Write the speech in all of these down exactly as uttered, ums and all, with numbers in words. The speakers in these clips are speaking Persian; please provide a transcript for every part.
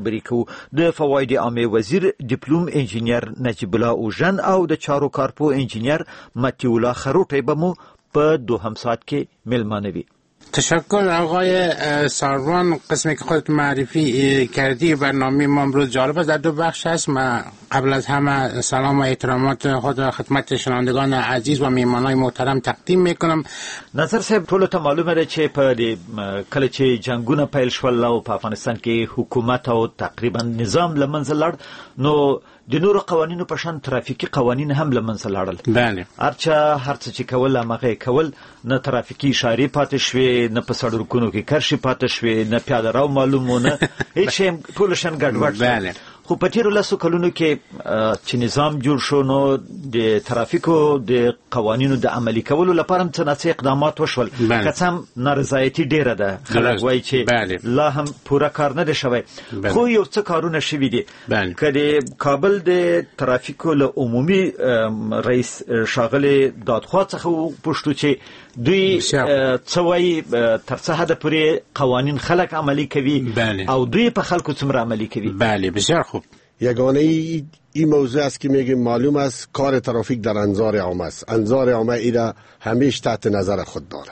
خبرې کوو. د فواید عامه وزیر ډیپلوم انجینیر نجیب الله اوژن او د چارو کارپو انجینیر متی الله خروټی به مو په دوهم ساعت کې میلمانه وي. تشکر آقای ساروان. قسمی که خودت معرفی کردی برنامه ما امروز جالب است، در دو بخش است. ما قبل از همه سلام و احترامات خود را خدمت شنوندگان عزیز و میهمانان محترم تقدیم میکنم. ناصر صاحب ټول ته معلومه ده چې په کله چې جنگونه پیل شول او په افغانستان کې حکومت او تقریبا نظام لمنځه لاړ، نو د نورو قوانینو په شان ترافیکي قوانین هم لمنځه لاړل. بله. هرچا هرڅه چې کول هغه کول، نه ترافیکي اشارې پاتې شوې، نه په سړکونو کې کرښې پاتې شوې، نه پیاده رو معلومونه، هیڅ شی ټول شان ګډوډ. بله. خو په تیرو لسو کلونو کې چې نظام جوړ شو، نو د ترافیکو د قوانینو د عملي کولو لپاره هم څه ناڅه اقدامات وشول. که څه هم نارضایتي ډیره ده، خلک وایي چې لا هم پوره کار نه دی شوی، خو یو څه کارونه شوي دي. که د کابل د ترافیکو له عمومي رئیس ښاغلي دادخوا څخه وپوښتو چې دوی څه وایي، تر څه حده پورې قوانین خلک عملی کوي او دوی په خلکو څومره عملی کوي. بله، بسیار خوب. یگانه ای این موضوع است که میگیم معلوم است کار ترافیک در انظار عامه است. انظار عامه ایرا همیشه تحت نظر خود داره.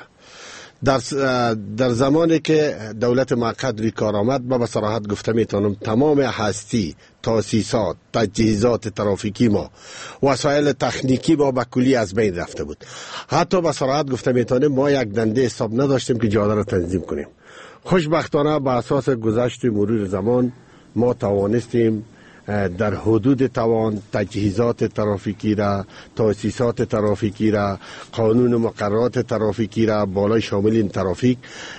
در در زمانی که دولت موقت روی کار آمد، با صراحت گفته میتونم تمام هستی، تاسیسات، تجهیزات ترافیکی ما، وسایل تکنیکی ما به کلی از بین رفته بود. حتی با صراحت گفته میتونم ما یک دنده حساب نداشتیم که جاده را تنظیم کنیم. خوشبختانه با اساس گذشت مرور زمان ما توانستیم در حدود توان تجهیزات ترافیکی را، تاسیسات ترافیکی را، قانون مقررات ترافیکی را بالای شامل این ترافیک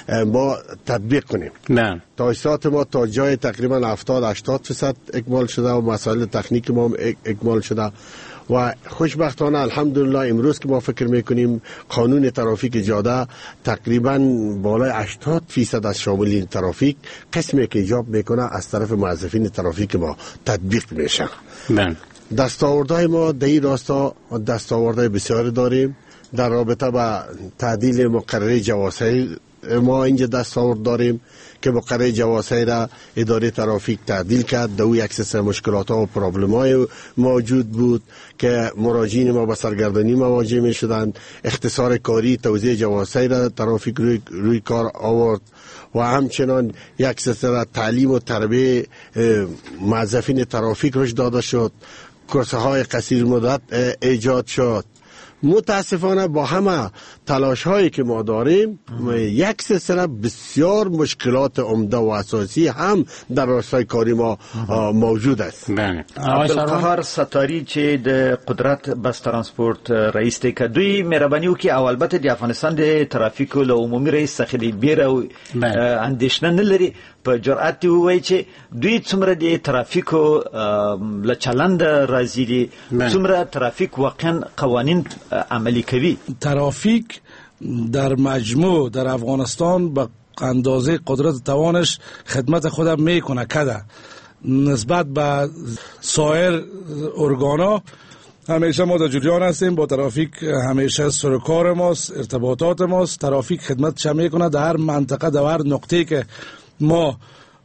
ما تطبیق کنیم. نه. تاسیسات ما تا جای تقریبا هفتاد هشتاد درصد اکمال شده و مسائل تکنیک ما اکمال شده و خوشبختانه الحمدلله امروز که ما فکر میکنیم قانون ترافیک جاده تقریبا بالای هشتاد درصد از شامل این ترافیک قسمی که ایجاب میکنه از طرف موظفین ترافیک ما تطبیق میشه. بله. دستاوردهای ما در این راستا دستاوردهای بسیاری داریم. در رابطه با تعدیل مقرره جوازهای ما اینجا دستاورد داریم که مقرره جوازهای را اداره ترافیک تعدیل کرد. دو یک سه مشکلات ها و پرابلم های موجود بود که مراجعین ما به سرگردانی مواجه می شدند. اختصار کاری توزیع جوازهای را ترافیک روی, روی کار آورد و همچنان یک سلسله تعلیم و تربیت موظفین ترافیک روش داده شد. کورس های قصیر مدت ایجاد شد. متاسفانه با همه تلاش هایی که ما داریم یک سلسله بسیار مشکلات عمده و اساسی هم در راستای کاری ما موجود است. عبدالقهار ستاری چې د قدرت بس ترانسپورت رئیس دی، که دوی مهرباني وکړي او البته د افغانستان د ترافیکو له عمومي رئیس څخه د بیره او اندېښنه نه لري، په جرأت دی ووایي چې دوی څومره د ترافیکو له چلنده راضي دي، څومره ترافیک واقعا قوانین عملی کوي. ترافیک در مجموع در افغانستان به اندازه قدرت توانش خدمت خودم میکنه کده نسبت به سایر ارگانا. همیشه ما در جریان هستیم با ترافیک، همیشه سرکار ماست، ارتباطات ماست. ترافیک خدمت چه میکنه در هر منطقه، در هر نقطه که ما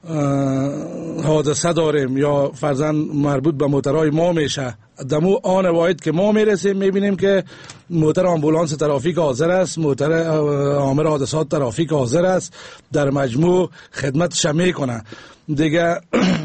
حادثه داریم یا فرضاً مربوط به موترهای ما میشه، دمو آن واحد که ما میرسیم میبینیم که موتر آمبولانس ترافیک حاضر است، موتر عامل حادثات ترافیک حاضر است، در مجموع خدمتش میکنه دیگه.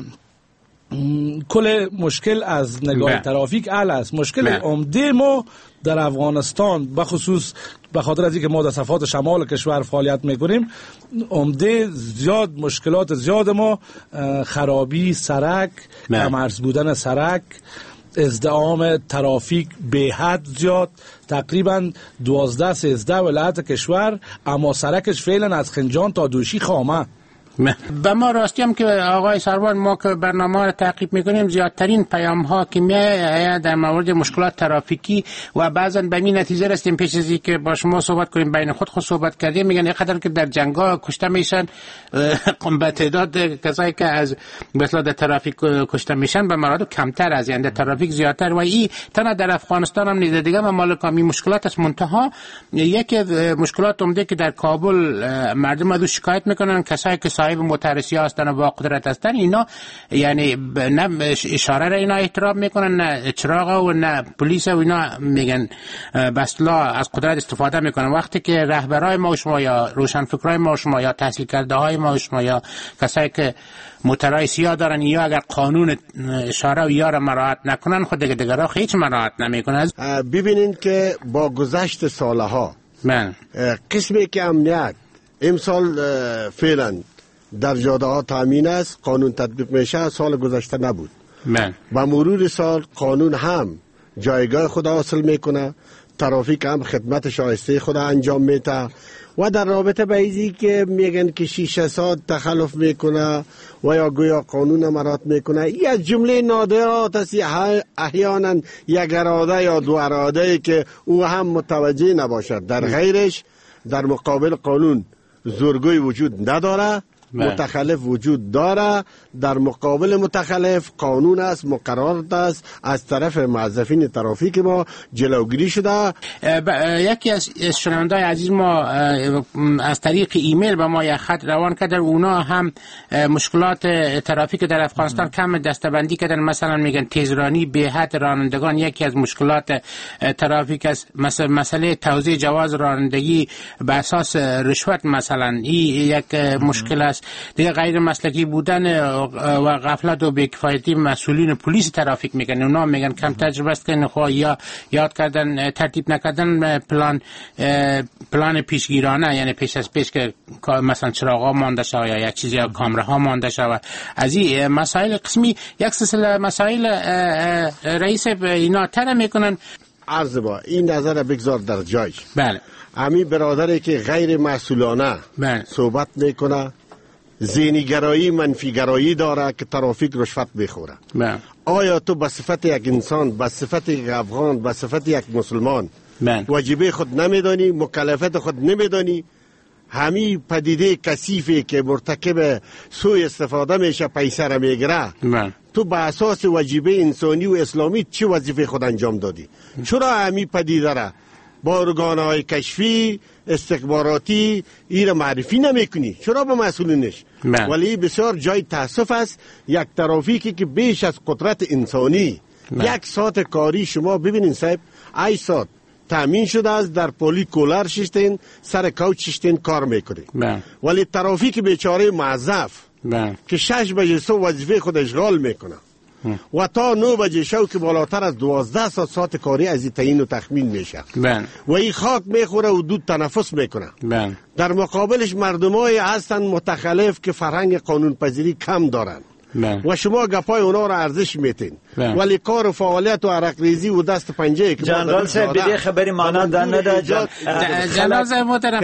کل مشکل از نگاه ترافیک حل است. مشکل عمده ما در افغانستان بخصوص به خاطر از اینکه ما در صفحات شمال کشور فعالیت میکنیم، عمده زیاد مشکلات زیاد ما خرابی سرک، کم‌عرض بودن سرک، ازدحام ترافیک به حد زیاد، تقریبا دوازده سیزده ولایت کشور، اما سرکش فعلا از خنجان تا دوشی خامه. به ما راستی هم که آقای سروان ما که برنامه را تعقیب میکنیم زیادترین پیام ها که میاد در مورد مشکلات ترافیکی و بعضا به این نتیجه رسیدیم پیش از اینکه با شما صحبت کنیم بین خود خود صحبت کردیم، میگن اینقدر که در جنگا کشته میشن به تعداد کسایی که از مثلا در ترافیک کشته میشن به مراتب کمتر از این در ترافیک زیادتر و این تنها در افغانستان هم نیست دیگه. ممالک می مشکلات است منتها یک مشکلات عمده که در کابل مردم از شکایت میکنن کسایی که صاحب موترسی هستن و با قدرت هستن، اینا یعنی نه اشاره را اینا احترام میکنن، نه چراغ و نه پلیس و اینا میگن بسلا از قدرت استفاده میکنن. وقتی که رهبرای ما و شما یا روشنفکرای ما و شما یا تحصیل کرده های ما و شما یا کسایی که موترای سیاه دارن یا اگر قانون اشاره و یا را مراعات نکنن، خود دیگه دیگرها هیچ مراعات نمیکنن. ببینین که با گذشت سالها من قسمی که امنیت امسال فعلا در جاده ها تامین است، قانون تطبیق میشه، سال گذشته نبود. من با مرور سال قانون هم جایگاه خود حاصل میکنه، ترافیک هم خدمت شایسته خود انجام میده و در رابطه به ایزی که میگن که شیشه ساعت تخلف میکنه و یا گویا قانون مراعات میکنه، یک جمله نادرات است احیانا یک اراده یا دو اراده که او هم متوجه نباشد. در غیرش در مقابل قانون زورگوی وجود نداره، متخلف وجود داره. در مقابل متخلف قانون است، مقررات است، از طرف موظفین ترافیک ما جلوگیری شده. یکی از شنوندای عزیز ما از طریق ایمیل به ما یک خط روان کردن، اونا هم مشکلات ترافیک در افغانستان کم دستبندی کردن. مثلا میگن تیزرانی به حد رانندگان یکی از مشکلات ترافیک است. مثلا مسئله توزیع جواز رانندگی به اساس رشوت مثلا این یک مشکل است. دیگه غیر مسلکی بودن و غفلت و بی‌کفایتی مسئولین پلیس ترافیک میگن، اونا میگن کم تجربه است که نخوا یا یاد کردن ترتیب نکردن پلان پلان پیشگیرانه، یعنی پیش از پیش که مثلا چراغا مانده شود یا یک چیزی یا کامراها مانده شود. از این مسائل قسمی یک سلسله مسائل رئیس اینا تر میکنن. عرض با این نظر بگذار در جایش. بله. امی برادری که غیر مسئولانه بله. صحبت میکنه، ذهنی‌گرایی منفی‌گرایی داره که ترافیک رشوت بخوره. بله. آیا تو به صفت یک انسان، به صفت یک افغان، به صفت یک مسلمان بله. واجبه خود نمیدانی، مکلفیت خود نمیدانی؟ همین پدیده کثیفی که مرتکب سوء استفاده میشه پیسه را میگیره، تو به اساس واجبه انسانی و اسلامی چه وظیفه خود انجام دادی؟ چرا همین پدیده را با ارگان‌های کشفی استخباراتی ایره معرفی نمیکنی؟ چرا به مسئولینش؟ ولی بسیار جای تاسف است یک ترافیکی که بیش از قدرت انسانی من. یک ساعت کاری شما ببینین صاحب، ای ساعت تامین شده است، در پولی کولر ششتین سر کوچ ششتین کار میکنه، ولی ترافیک بیچاره موظف که شش بجه صبح وظیفه خود اشغال میکنه و تا نو بجه شو که بالاتر از دوازده ساعت ساعت کاری از تعیین و تخمین میشه و این خاک میخوره و دود تنفس میکنه. در مقابلش مردمای هستن متخلف که فرهنگ قانون پذیری کم دارن و شما گپای اونا را ارزش میتین، ولی کار و فعالیت و عرق ریزی و دست پنجه که جنرال صاحب بدی خبری مانند نده. جنرال صاحب محترم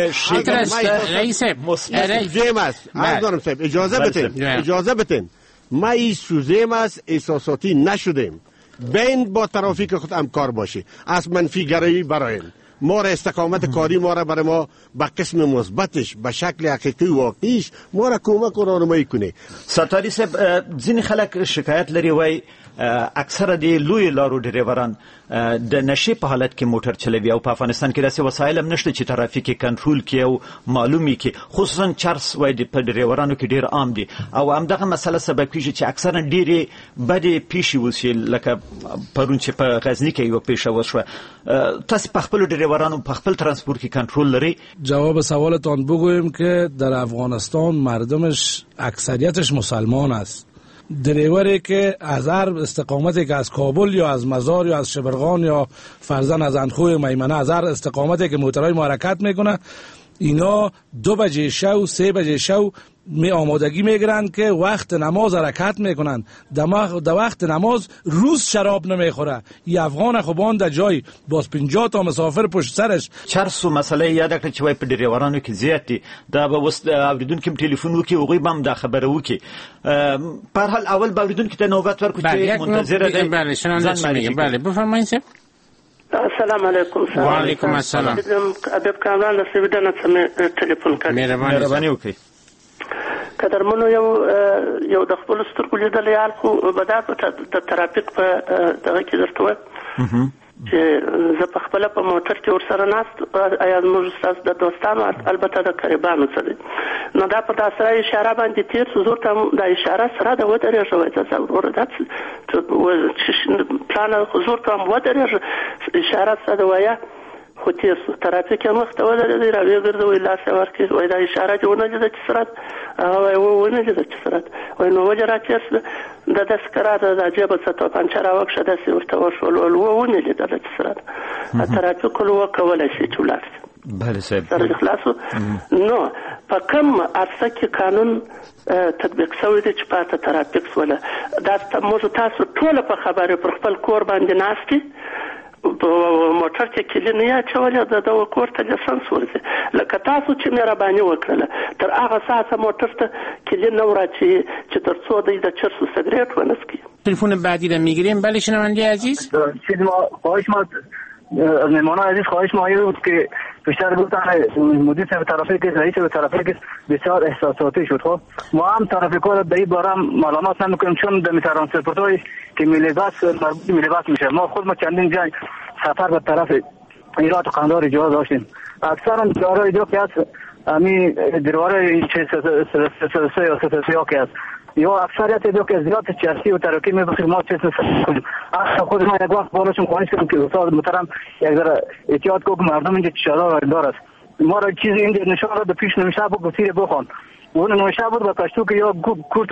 رئیس زیم است، اجازه بتین اجازه بتین ما این سوزیم است، احساساتی نشدیم. بین با ترافیک خود همکار باشی، از منفی گرایی برایم ما را استقامت کاری ما را برای ما به قسم مثبتش به شکل حقیقی و واقعیش ما را کمک و راهنمایی کنه. ستاری صاحب ځینې خلک شکایت لري وای اکثره د لوی لارو ډریوران د نشي په حالت کې موټر چلوي او په افغانستان کې داسې وسایل هم نشته چې ترافیک کنټرول کړي او معلومي کړي، خصوصا چرس وای د ډریورانو کې ډیر عام دي او همدغه مسله سبب کیږي چې اکثره ډیره بدې پیښې وشي، لکه پرون چې په غزنی کې یو پیښه وشوه. تاسو په خپل ډریورانو په خپل ترانسپورت کې کنټرول لري؟ جواب سوالتان بگویم که در افغانستان مردمش اکثریتش مسلمان است. دریوری که از هر استقامتی که از کابل یا از مزار یا از شبرغان یا فرزن از اندخوی میمنه، از هر استقامتی که موترهای ما حرکت میکنه، اینا دو بجه شو سه بجه شو می آمادگی میگیرند که وقت نماز حرکت میکنند. در وقت نماز روز شراب نمیخوره. یه افغان خوبان در جای باز پنجاه تا مسافر پشت سرش. چرسو مسئله یاد کړه چې وای په ډریورانو کې زیات دي، دا به وس اوریدونکو ټلیفون وکي او غي بم دا خبره وکي. په هر حال اول به اوریدونکو ته نوبت ورکړو چې منتظر دي. بله شنونده میگم. بله بفرمایید. السلام علیکم. و علیکم السلام. ابيب کامران د سویډن څخه ټلیفون کوي. مهرباني وکړئ. قدرمنو یو یو د خپل سترګو لیدل یال خو بدات د ترافیک په دغه کې درته چې زه په خپل په موټر کې ورسره ناست ایا موږ تاسو د دوستانو البته د قریبانو سره نو دا په تاسو اشاره باندې تیر څو زور ته د اشاره سره د وته شوی تاسو ورته چې پلان حضور ته ودرېږي اشاره سره وایا خو تیر سو ترافیک هم وخت ولري راوي ګرځوي لاس ورکي وای دا اشاره جوړه ده چې سرعت او ونه ده چې سرعت وای نو وجه راکېس د تذکرات د جيب څخه پنځه راوښه د سورته ورشول او ونه ده چې سرعت ترافیک له وکول شي چولات بله صاحب سره خلاصو نو په کوم ارڅ کې قانون تطبیق شوی دی چې پاته ترافیک ولا دا موږ تاسو ټول په خبره پر خپل کور باندې ناشتي موټر چې کلی نه یا چولې د د کور ته لسنس ورته لکه تاسو چې مهرباني وکړه تر هغه ساعت موټر ته کلی نه ورچی چې تر څو د چرسو سیگریت ونسکی تلفن بعدی رو میگیریم. بله شنونده عزیز چیز ما خواهش ما از مهمانان عزیز خواهش ما بود که بیشتر گفتن مدیر صاحب ترافیک رئیس ترافیک بسیار احساساتی شد. خب ما هم ترافیک‌ها رو به این باره معلومات نمی‌کنیم چون در ترانسپورت‌های که میلیباس مربوط میلیباس میشه. ما خود ما چندین جای سفر به طرف ایران و قندهار جا داشتیم. اکثرا جاهای جو که هست امی درواره سه یا سه که هست یا اکثریت دو که زیاد چرسی و ترکی می‌بخشیم ما چیز کنیم. اصلا خود ما یک وقت بالاشون خواهش کنیم که استاد محترم یک ذره احتیاط کنیم مردم اینجا چادر دار است. ما را چیزی اینجا نشان داد پیش نمیشه بود گفتید بخوان. اون نمیشه بود با کشتو که یا کورت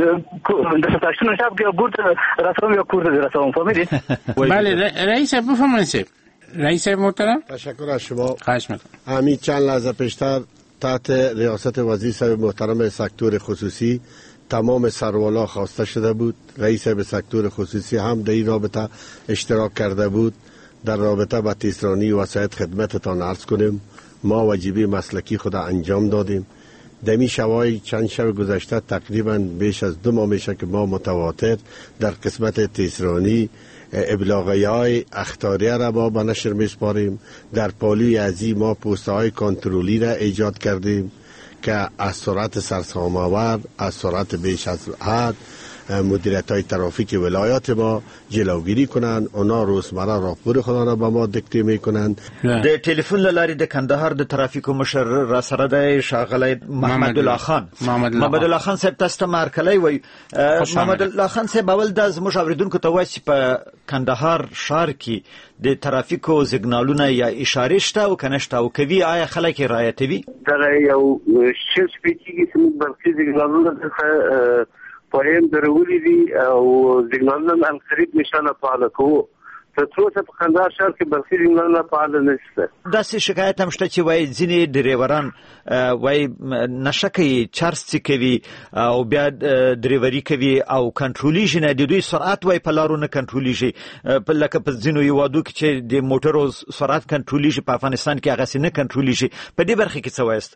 در کشتو نمیشه که یا کورت رسام یا کورت رسام فهمیدید؟ بله رئیس بفرمایید. رئیس محترم تشکر از شما. خواهش می‌کنم. همین چند لحظه پیشتر تحت ریاست وزیر صاحب محترم سکتور خصوصی تمام سروالا خواسته شده بود. رئیس به سکتور خصوصی هم در این رابطه اشتراک کرده بود. در رابطه با تیزرانی وسایط خدمتتان عرض کنیم ما واجبی مسلکی خود انجام دادیم. دمی شبای چند شب گذشته تقریبا بیش از دو ماه میشه که ما متواتر در قسمت تیزرانی ابلاغی های اخطاریه را ما به نشر میسپاریم. در پالوی ازی ما پوسته های کنترلی را ایجاد کردیم که از سرعت سرسام‌آور، از سرعت بیش از حد مدیریت های ترافیک ولایات ما جلوگیری کنند. اونا روزمره راپور خودان را به ما دکته میکنند. د ټلیفون لاري د کندهار د ترافیکو مشر را سره د شاغلی محمد الله خان محمد الله خان صاحب تاسو ته مارکلی وای محمد الله خان صاحب اول د زموږ اوریدونکو ته وایي په کندهار ښار کې د ترافیکو سیګنالونه یا اشاره شته او کنه شته او کوي آیا خلک رعایتوي؟ دا یو شل سپیڅلي سیمه برخې سیګنالونه څخه پایم درولې دي او سیګنالونه هم قریب نشانه فعال کوو. تر څو په کندهار ښار کې برخې سیګنالونه فعال نشته. داسې شکایت هم شته چې وایي ځینې ډریوران وایي نشه کوي، چرس کوي او بیا ډریوري کوي او کنټرولیږي نه، د دوی سرعت وایي په لارو نه کنټرولیږي. لکه په ځینو هیوادو کې چې د موټرو سرعت کنټرولیږي په افغانستان کې هغسې نه کنټرولیږي. په دې برخه کې څه وایست؟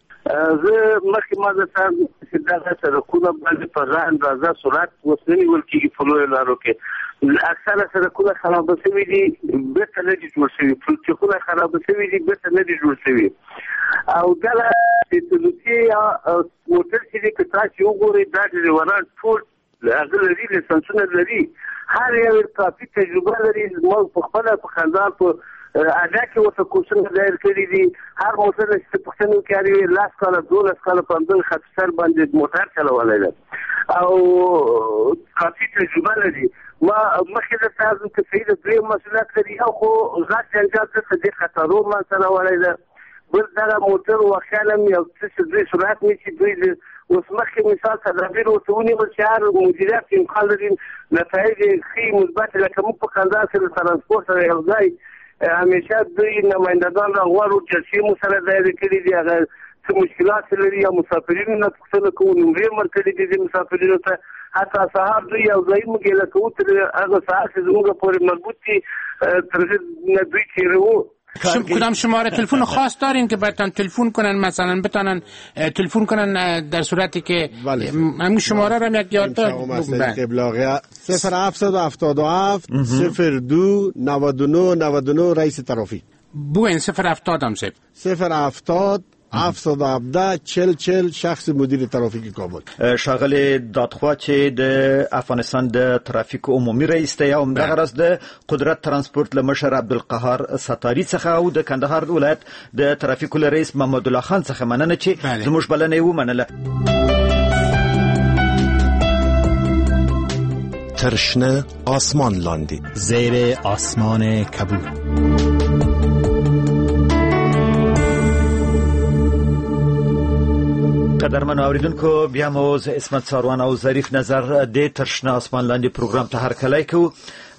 زه مخکې ما درته چې دغه سرکونه باندې په ځای اندازه سرعت اوس نه نیول کېږي په لویو لارو کې. اکثره سرکونه خرابه شوي دي، بېرته نه دي جوړ شوي. پلچکونه خرابه شوي دي، بېرته نه دي جوړ شوي. او دغه تلوسي یا موټر چې دی که تاسې وګورئ دا ډریوران ټول هغه لري، لیسنسونه لري، هر یو ترافیک تجربه لري. ما په خپله په کندهار په اډا کې ورته کورسونه دایر کړي دي. هر موټر چې پوښتنه وکړي لس کاله دولس کاله په همدغه خطر باندې موټر چلولی ده او کافي تجربه لري. ما مخکې درته عرض که صحیح د دویم مسؤلیت لري یو خو غټ جنجال دلته دې خطرو منځته راوړی ده. بل دغه موټر واقعا هم یو څه چې دوی سرعت نیسي، دوی اوس مخکې مثال تدابیر ورته ونیول چې هر مدیریت امکان لري نتایج ښې مثبت لکه موږ په کندهار کې د ترانسپورټ سره یو ځای همیشه دوی نمایندګان راغواړو، جلسې مو سره دایره کړي دي، هغه څه مشکلات لري یا مسافرینو نه پوښتنه کوو، نمرې هم ورکړي دي دې مسافرینو ته. حتی سهار دوی یو ځای موږ ګیله کوو تر هغه ساعت چې زموږ پورې مربوط دي تر هغې نه دوی تېروو. کدام شماره تلفن خاص دارین که براتون تلفن کنن مثلا بتونن تلفن کنن در صورتی که همون شماره رو یک یاد داد؟ بله صفر هفتصد و هفتاد و هفت صفر دو نود و نه نود و نه رئیس ترافیک. بوین صفر هفتاد هم سب صفر هفتاد هفتصد و هفده چهل چهل شخص مدیر ترافیک کابل. شاغل دادخوا چې د افغانستان د ترافیک عمومي رئیس ته هم دغه راز د قدرت ترانسپورت لمشر عبدالقهار ستاری څخه او د کندهار ولایت د ترافیک رئیس محمد الله خان څخه مننه چې زموږ بلنه ومنله. ترشنه آسمان لاندی زیر آسمان کبود. قدرمن اوریدونکو بیا مو ز اسمت ساروان او ظریف نظر د ترشنه آسمان لاندې پروګرام ته هرکلی کوو.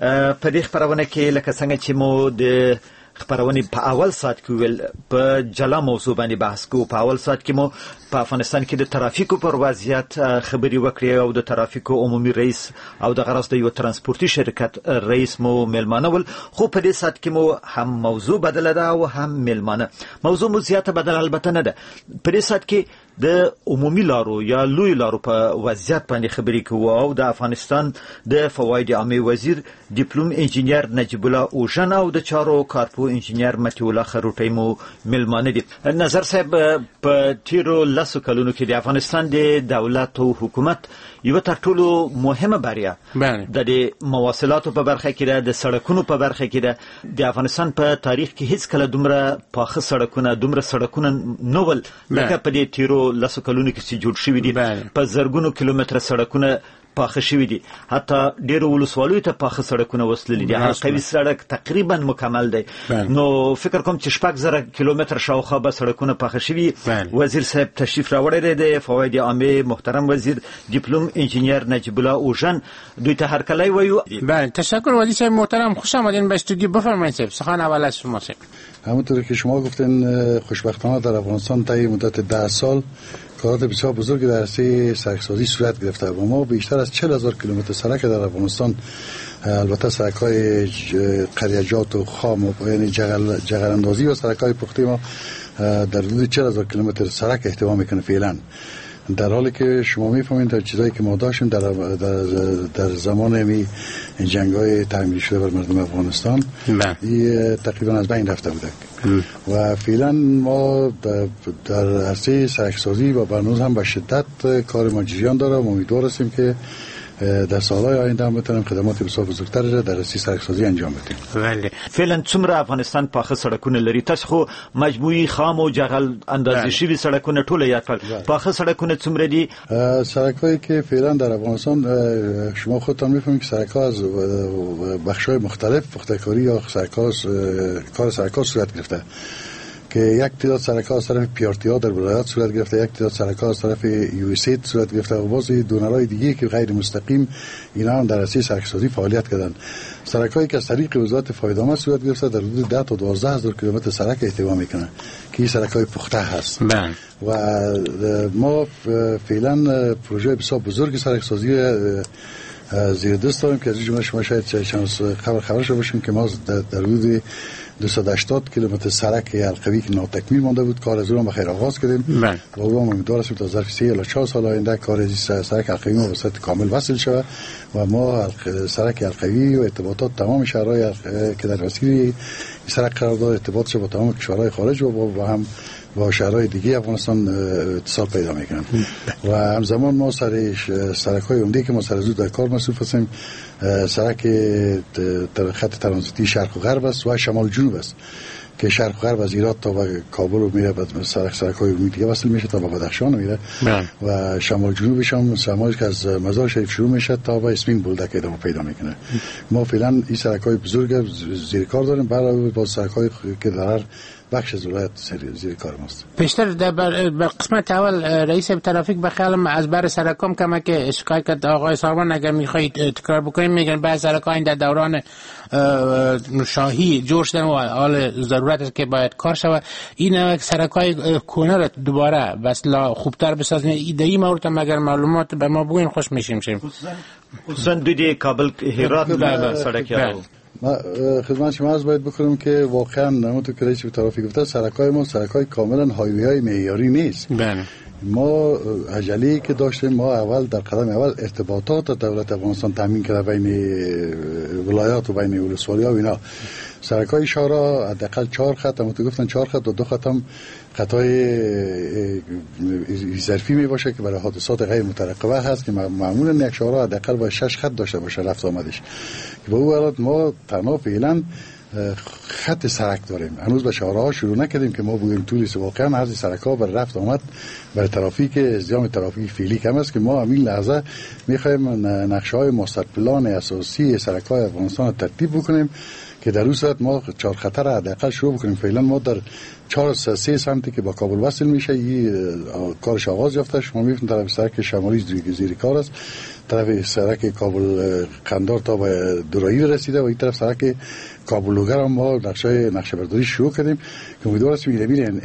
په دې خبرونه کې لکه څنګه چې مو د خبرونه په اول سات کې ویل په جلا موضوع باندې بحث کوو. په اول سات کې مو په افغانستان کې د ترافیکو پر وضعیت خبري وکړې او د ترافیکو عمومي رئیس او د غرض د یو ترانسپورتي شرکت رئیس مو ملمانه ول. خو په دې سات کې مو هم موضوع بدله ده او هم ملمانه. موضوع مو زیاته بدله البته نه ده. په دې سات کې د عمومي لارو یا لوی لارو په وضعیت باندې خبري کوو او د افغانستان د فواید عامه وزیر ډیپلوم انجینیر نجیب الله اوژن او د چارو کارپو انجینیر متي الله خروټی مو ملمانه دي. نظر صاحب په تیرو لسو کلونو کې د افغانستان د دولت او حکومت یو تر ټولو مهمه بریا د مواصلاتو په برخه کې ده، د سړکونو په برخه کې ده. د افغانستان په تاریخ کې هیڅ کله دومره پاخه سړکونه دومره سړکونه نوول لکه په دې تیرو لسو کلونو کې چې جوړ شوي دي. په زرګونو کیلومتره سړکونه پاخه شوي دي، حتی ډیرو ولسوالیو ته پاخه سړکونه وصلي دي. حلقوي سړک تقریبا مکمل دی. نو فکر کوم چې شپږ زره کیلومتر شاوخوا به سړکونه پاخه شوي. وزیر صاحب تشریف راوړی دی، فواید عامه محترم وزیر ډیپلوم انجینیر نجیب الله اوژن، دوی ته هرکلی وایو. بله تشکر وزیر صاحب محترم، خوش آمدین به استودیو. بفرمایید صاحب، سخن اول از شما صاحب. همونطور که شما گفتین خوشبختانه در افغانستان طی مدت ده سال کارات بسیار بزرگی در عرصه سرکسازی صورت گرفته و ما بیشتر از چهل هزار کیلومتر سرک در افغانستان، البته سرک‌های قریجات و خام و یعنی جغل جغراندازی و سرک‌های پخته ما در حدود چهل هزار کیلومتر سرک احتوا میکنه فعلا. در حالی که شما میفهمید در چیزایی که ما داشتیم در در, در زمان می جنگ‌های تعمیری شده بر مردم افغانستان این تقریبا از بین رفته بوده و فعلا ما در, در عرصه سرکسازی و برنامه هم به شدت کار ما جریان داره و امیدوار هستیم که در سالهای آینده هم بتونیم خدمات بسیار بزرگتر را در راستی سرکسازی انجام بدیم. بله فعلا څومره افغانستان پاخه سړکونه لري؟ تاسو خو مجموعي خام او جغل اندازې شوي سړکونه ټول یاد کړل. پاخه سړکونه څومره دي؟ سړکایی که فعلا در افغانستان شما خودتان میفهمید که سرک‌ها از بخش‌های مختلف پخته‌کاری یا سرک‌ها کار سرک‌ها صورت گرفته که یک تعداد سرک‌ها از طرف پیارتی‌ها در ولایات صورت گرفته، یک تعداد سرک‌ها از طرف یو اس ای صورت گرفته و بعضی دونرهای دیگه که غیر مستقیم اینا هم در عرصه سرکسازی فعالیت کردن. سرک‌هایی که از طریق وزارت فایده‌آمد صورت گرفته در حدود ده تا دوازده هزار کیلومتر سرک احتوا میکنه که این سرک‌های پخته هست. بله. و ما فعلا پروژه بسیار بزرگ سرکسازی زیر دست داریم که از جمله شما شاید چند خبر خبر شده باشیم که ما در حدود دویست و هشتاد کیلومتر سرک حلقوی که ناتکمیل مانده بود کار از اون به خیر آغاز کردیم و اون امیدوار هستیم تا ظرف سه الی چهار سال آینده کار از سرک حلقوی ما به صورت کامل وصل شود و ما سرک حلقوی و ارتباطات تمام شهرهای که در مسیر سرک قرار داره ارتباطش با تمام کشورهای خارج و با هم با شهرهای دیگه افغانستان اتصال پیدا میکنن و همزمان ما سر سرک‌های عمده که ما سر زود در کار مصروف هستیم سرک خط ترانزیتی شرق و غرب است و شمال جنوب است که شرق و غرب از ایران تا به کابل رو میره، بعد سرک سرک‌های عمومی دیگه وصل میشه تا به بدخشان میره و شمال جنوبش هم شمالی که از مزار شریف شروع میشه تا به اسمین بولدک ادامه پیدا میکنه. ما فعلا این سرک‌های بزرگ زیر کار داریم برای با سرک‌های که در بخش از ولایت زیر کار ماست. پیشتر در بر قسمت اول رئیس ترافیک به خیالم از بر سرکام کمک شکایت کرد آقای ساروان اگر میخواهید تکرار بکنیم میگن بعض سرک‌ها این در دوران شاهی جور شدن و حال ضرورت است که باید کار شود. این سرک‌های کونه را دوباره وصل خوبتر بسازن. ایده مورد مگر معلومات به ما بگوین خوش میشیم شیم. خصوصا دوی کابل هرات سرک ما خدمت شما عرض باید بکنم که واقعا همونطور که رئیس ترافیک گفته سرک‌های ما سرک‌های کاملا هایوی های معیاری نیست. بله. ما عجله که داشتیم، ما اول در قدم اول ارتباطات دولت افغانستان تامین کرده بین ولایات و بین ولسوالی‌ها و اینا. سرکای شورا حداقل چهار خط، هم تو گفتن چهار خط و دو خط هم خطای ظرفی می باشه که برای حادثات غیر مترقبه هست که معمولا یک شورا حداقل با شش خط داشته باشه رفت آمدش، که به اون حالت ما تنها فعلا خط سرک داریم. هنوز به شهرها شروع نکردیم که ما بگیم طولی واقعا عرض سرک‌ها بر رفت آمد برای ترافیک ازدحام ترافیک فعلی کم است که ما همین لحظه می‌خوایم نقشه‌های ماستر پلان اساسی سرک‌های افغانستان رو ترتیب بکنیم که در اون صورت ما چهار خطر را حداقل شروع بکنیم. فعلا ما در چهار سه سمتی که با کابل وصل میشه این کارش آغاز یافته. شما می‌بینید طرف سرک شمالی زیر کار است، طرف سرک کابل قندار تا به دورایی رسیده و این طرف سرک کابل لوگر هم ما نقشه نقشه برداری شروع کردیم که امیدوار هستیم این میره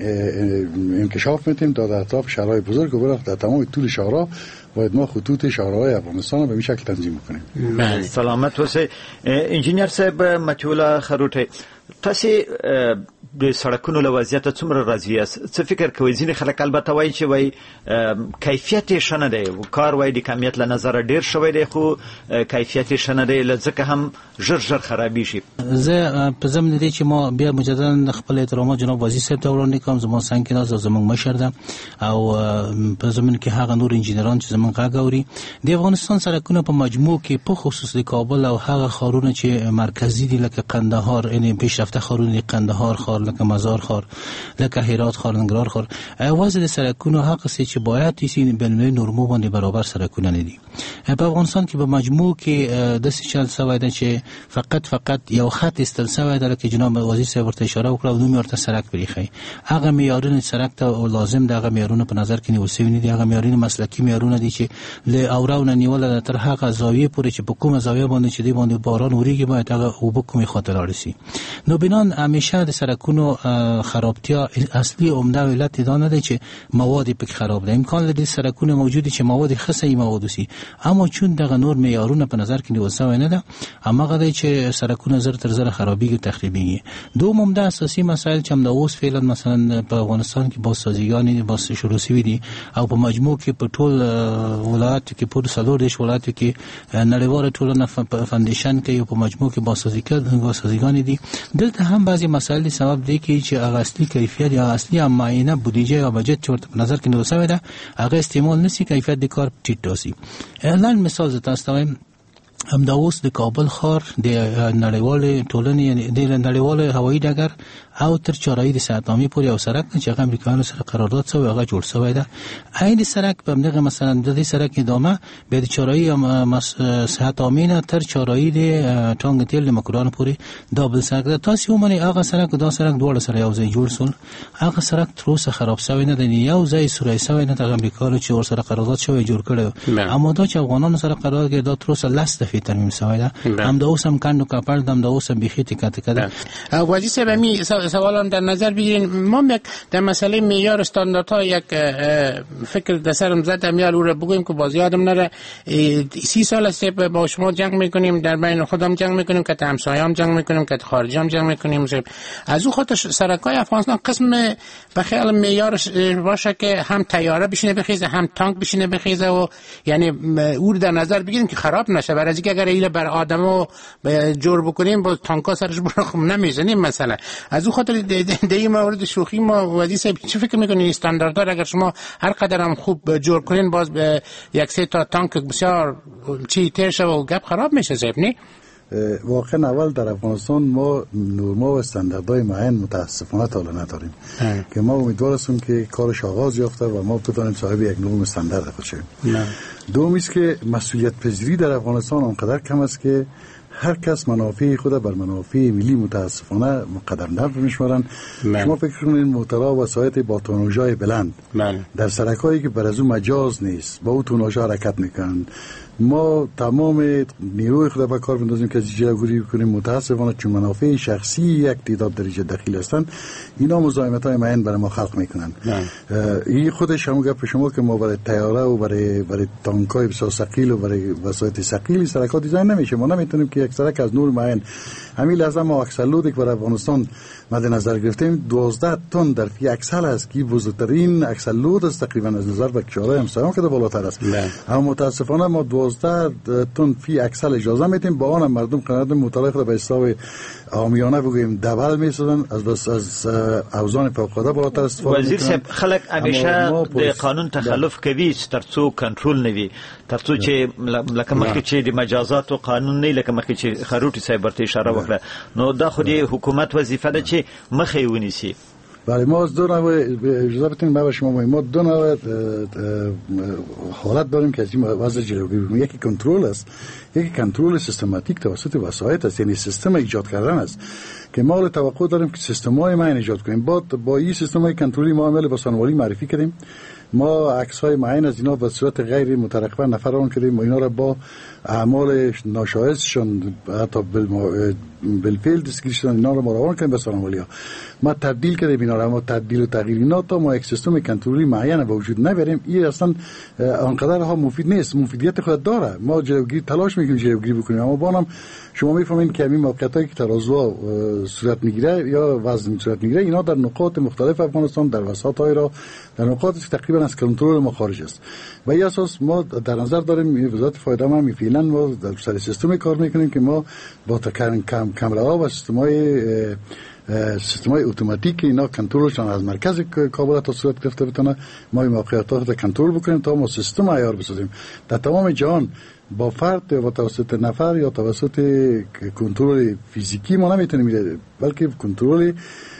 انکشاف میتیم تا در اطراف شهرهای بزرگ و در تمام طول شهرها باید ما خطوط شهرهای افغانستان رو به این شکل تنظیم کنیم. بله سلامت اوسئ. انجینیر صاحب متولا خروټي، تاسو د سړکونو له وضعیت څومره راضي یاست؟ څه فکر کوئ؟ ځینې خلک البته وایي چې وایي کیفیت یې ښه نه دی، کار وایي د کمیت له نظره ډېر شوی دی خو کیفیت یې ښه نه دی، له ځکه هم ژر ژر خرابېږي. زه په ضمن دې چې ما بیا مجددا خپل احترامات جناب وزیر صاحب ته وړاندې کوم. زما څنګ کې ناست زموږ مشر ده او په ضمن کې هغه نور انجینران چې زموږ غږ اوري. د افغانستان سړکونه په مجموع کې په خصوص د کابل او هغه ښارونه چې مرکزي دي لکه قندهار، یعنې پیشرفته ښارونه دي، قندهار ښار لکه مزار ښار لکه هرات ښار، ننګرهار ښار، وضع د سړکونو هغه څه چې باید یې بین‌المللي نورمو باندې برابر سړکونه نه دي. په افغانستان کې په مجموع کې داسې چل شوی ده چې فقط فقط یو خط ایستل شوی ده لکه جناب وزیر صاحب ورته اشاره وکړه او نوم ورته سړک پرېښی. هغه معیارونه سړک ته لازم د هغه معیارونه په نظر کې نیول شوي نه دي. هغه معیارونه مسلکي معیارونه دي چې له اورو نه نیوله تر هغه زاویې پورې چې په کومه زاویه باندې چې دی باندې باران وریږي باید هغه اوبه کومې خواته لاړې شي. نو بنان همیشه د سړکونو خرابتیا اصلي عمده علت دا نه دی چې مواد پکې خراب ده. امکان لري سړکونه موجودي چې مواد خصي مواد وسی، اما چون دغه نور معیارونه په نظر کې نیول شوی نه ده، هماغه دی چې سړکونه زر تر زر خرابېږي او تخریبېږي. دوم عمده اساسي مسایل چې هم د اوس فعلا مثلا په افغانستان کې بازسازیګانې باز شروع شوي دي او په مجموع کې په ټول ولایت کې په څلور دیش ولایت کې نړیواله ټولنه فاونډیشن کې په مجموع کې بازسازیګانې دي. دلته هم بعضي مسایل سبب دی کې چې هغه اصلي کیفیت یا اصلي معاینه بودیجه یا بجټ چې ورته په نظر کې نیول شوی ده هغه استعمال نشي، کیفیت د کار ټیټ راسي. الان مثال زه تاسو ته وایم، همدا اوس د کابل ښار د نړیوالې ټولنې یعنې د نړیوالې هوایي ډګر او تر چارایي د ساعتنامې پورې یو سړک دی چې هغه امریکایانو سره قرارداد شوی، هغه جوړ شوی ده. عین سړک په همدغه مثلا د دې سړک ادامه بیا د چارایي ساعتنامې نه تر چارایي د ټانګ تیل د مکرانو پورې دا بل سړک ده. تاسو ومنئ هغه سړک دا سړک دواړه سره یو ځای جوړ شول، هغه سړک تر اوسه خراب شوی نه دی، یو ځای سوری شوی نه. د امریکایانو چې ورسره قرارداد شوی جوړ کړی، اما دا چې افغانانو سره قرارداد کړی دا تر اوسه لس دفعې ترمیم شوی ده. همدا اوس هم کندو کاپړ ده، همدا اوس هم بیخي تکه تکه ده. وزیر صاحب می سوالم در نظر بگیرین. ما یک در مسئله معیار استانداردها یک فکر در سرم زدم یا رو بگویم که باز یادم نره. سی سال است با شما جنگ میکنیم، در بین خودم جنگ میکنیم، که همسایه‌ام جنگ میکنیم، که خارجی هم جنگ میکنیم. از اون خاطر سرکای افغانستان قسم به خیال معیارش باشه که هم طیاره بشینه بخیزه هم تانک بشینه بخیزه و یعنی او در نظر بگیریم که خراب نشه. برای اینکه اگر ایله بر آدمو جور بکنیم با تانکا سرش برخم نمیزنیم مثلا. از اون خاطر در این مورد شوخی ما وزیر صاحب چه فکر میکنین استانداردها اگر شما هر قدر هم خوب جور کنین باز به یک سه تا تانک بسیار چی ترشه و گپ خراب میشه صاحب نه؟ واقعا اول در افغانستان ما نورما و استانداردهای معین متاسفانه تا حالا نداریم که ما امیدوار هستیم که کارش آغاز یافته و ما بتونیم صاحب یک نورم استاندارد خود شویم. دومی است که مسئولیت پذیری در افغانستان اونقدر کم است که هر کس منافع خود بر منافع ملی متاسفانه مقدم‌تر می‌شمارن. شما فکر کنید موتورها و وسایط با توناژهای بلند در سرکایی که بر از اون مجاز نیست با اون توناژ حرکت میکنن، ما تمام نیروی خود به کار بندازیم که جلوگیری کنیم. متاسفانه چون منافع شخصی یک تعداد درجه دخیل هستند، اینا مزاحمت های معین برای ما خلق میکنن. این خودش همون گپ شما که ما برای طیاره و برای برای تانکای بسیار ثقیل و برای وسایط ثقیل سرک‌ها دیزاین نمیشه. ما نمیتونیم که یک سرک از نور معین، همین لحظه ما اکسلودی که برای افغانستان مد نظر گرفتیم دوازده تن در فی اکسل است که بزرگترین اکسلود است تقریبا از نظر به کشورهای همسایه‌مون که بالاتر است. اما متاسفانه ما دوازده تن فی اکسل اجازه میدیم، با آن مردم قرارداد مطالعه خود به حساب عامیانه بگوییم دبل میسازن، از بس از اوزان فوق‌العاده بالاتر استفاده وزیر صاحب خلک همیشه د قانون تخلف کوي ترڅو کنټرول نوي، ترڅو چې لکه مخکې چې د مجازات او قانون نه لکه مخکې چې خروټي صاحب ورته اشاره وکړه، نو دا خو د حکومت وظیفه ده چې مخې ونیسي. بله ما از دو نوع اجازه بتونیم ما شما ما دو نوع حالت داریم که از این وضع جلوگیری کنیم. یکی کنترل است، یکی کنترل سیستماتیک توسط وسایط است، یعنی سیستم ایجاد کردن است که ما توقع داریم که سیستم‌های معین ایجاد کنیم. با با این سیستم‌های کنترلی ما عمل با سانوالی معرفی کردیم. ما عکس‌های معین از اینا به صورت غیر مترقبه نفران کردیم و اینا را با اعمال ناشایستشون حتی بالفعل دستگیر شدن اینا رو مراقبه کردیم به سانوالیا. ما تبدیل کردیم اینا رو، ما تبدیل و تغییر اینا تا ما یک سیستم کنترلی معین به وجود نبریم. این اصلا آنقدر ها مفید نیست، مفیدیت خود داره. ما جلوگیری تلاش میکنیم جلوگیری بکنیم، اما بانم شما میفهمین که همین موقعیتایی که ترازو صورت میگیره یا وزن صورت میگیره اینا در نقاط مختلف افغانستان در وسطای را در نقاطی که تقریبا از کنترل ما خارج است و این اساس ما در نظر داریم وزارت فایده ما میفعلا ما در سر سیستمی کار میکنیم که ما با تکرار کم کامراها و سیستمای سیستمای اتوماتیک اینا کنترلشون از مرکز کابل تا صورت گرفته بتونه ما این موقعیت‌ها رو کنترل بکنیم تا ما سیستم عیار بسازیم در تمام جهان. با فرد و توسط نفر یا توسط کنترل فیزیکی ما نمیتونیم، بلکه کنترل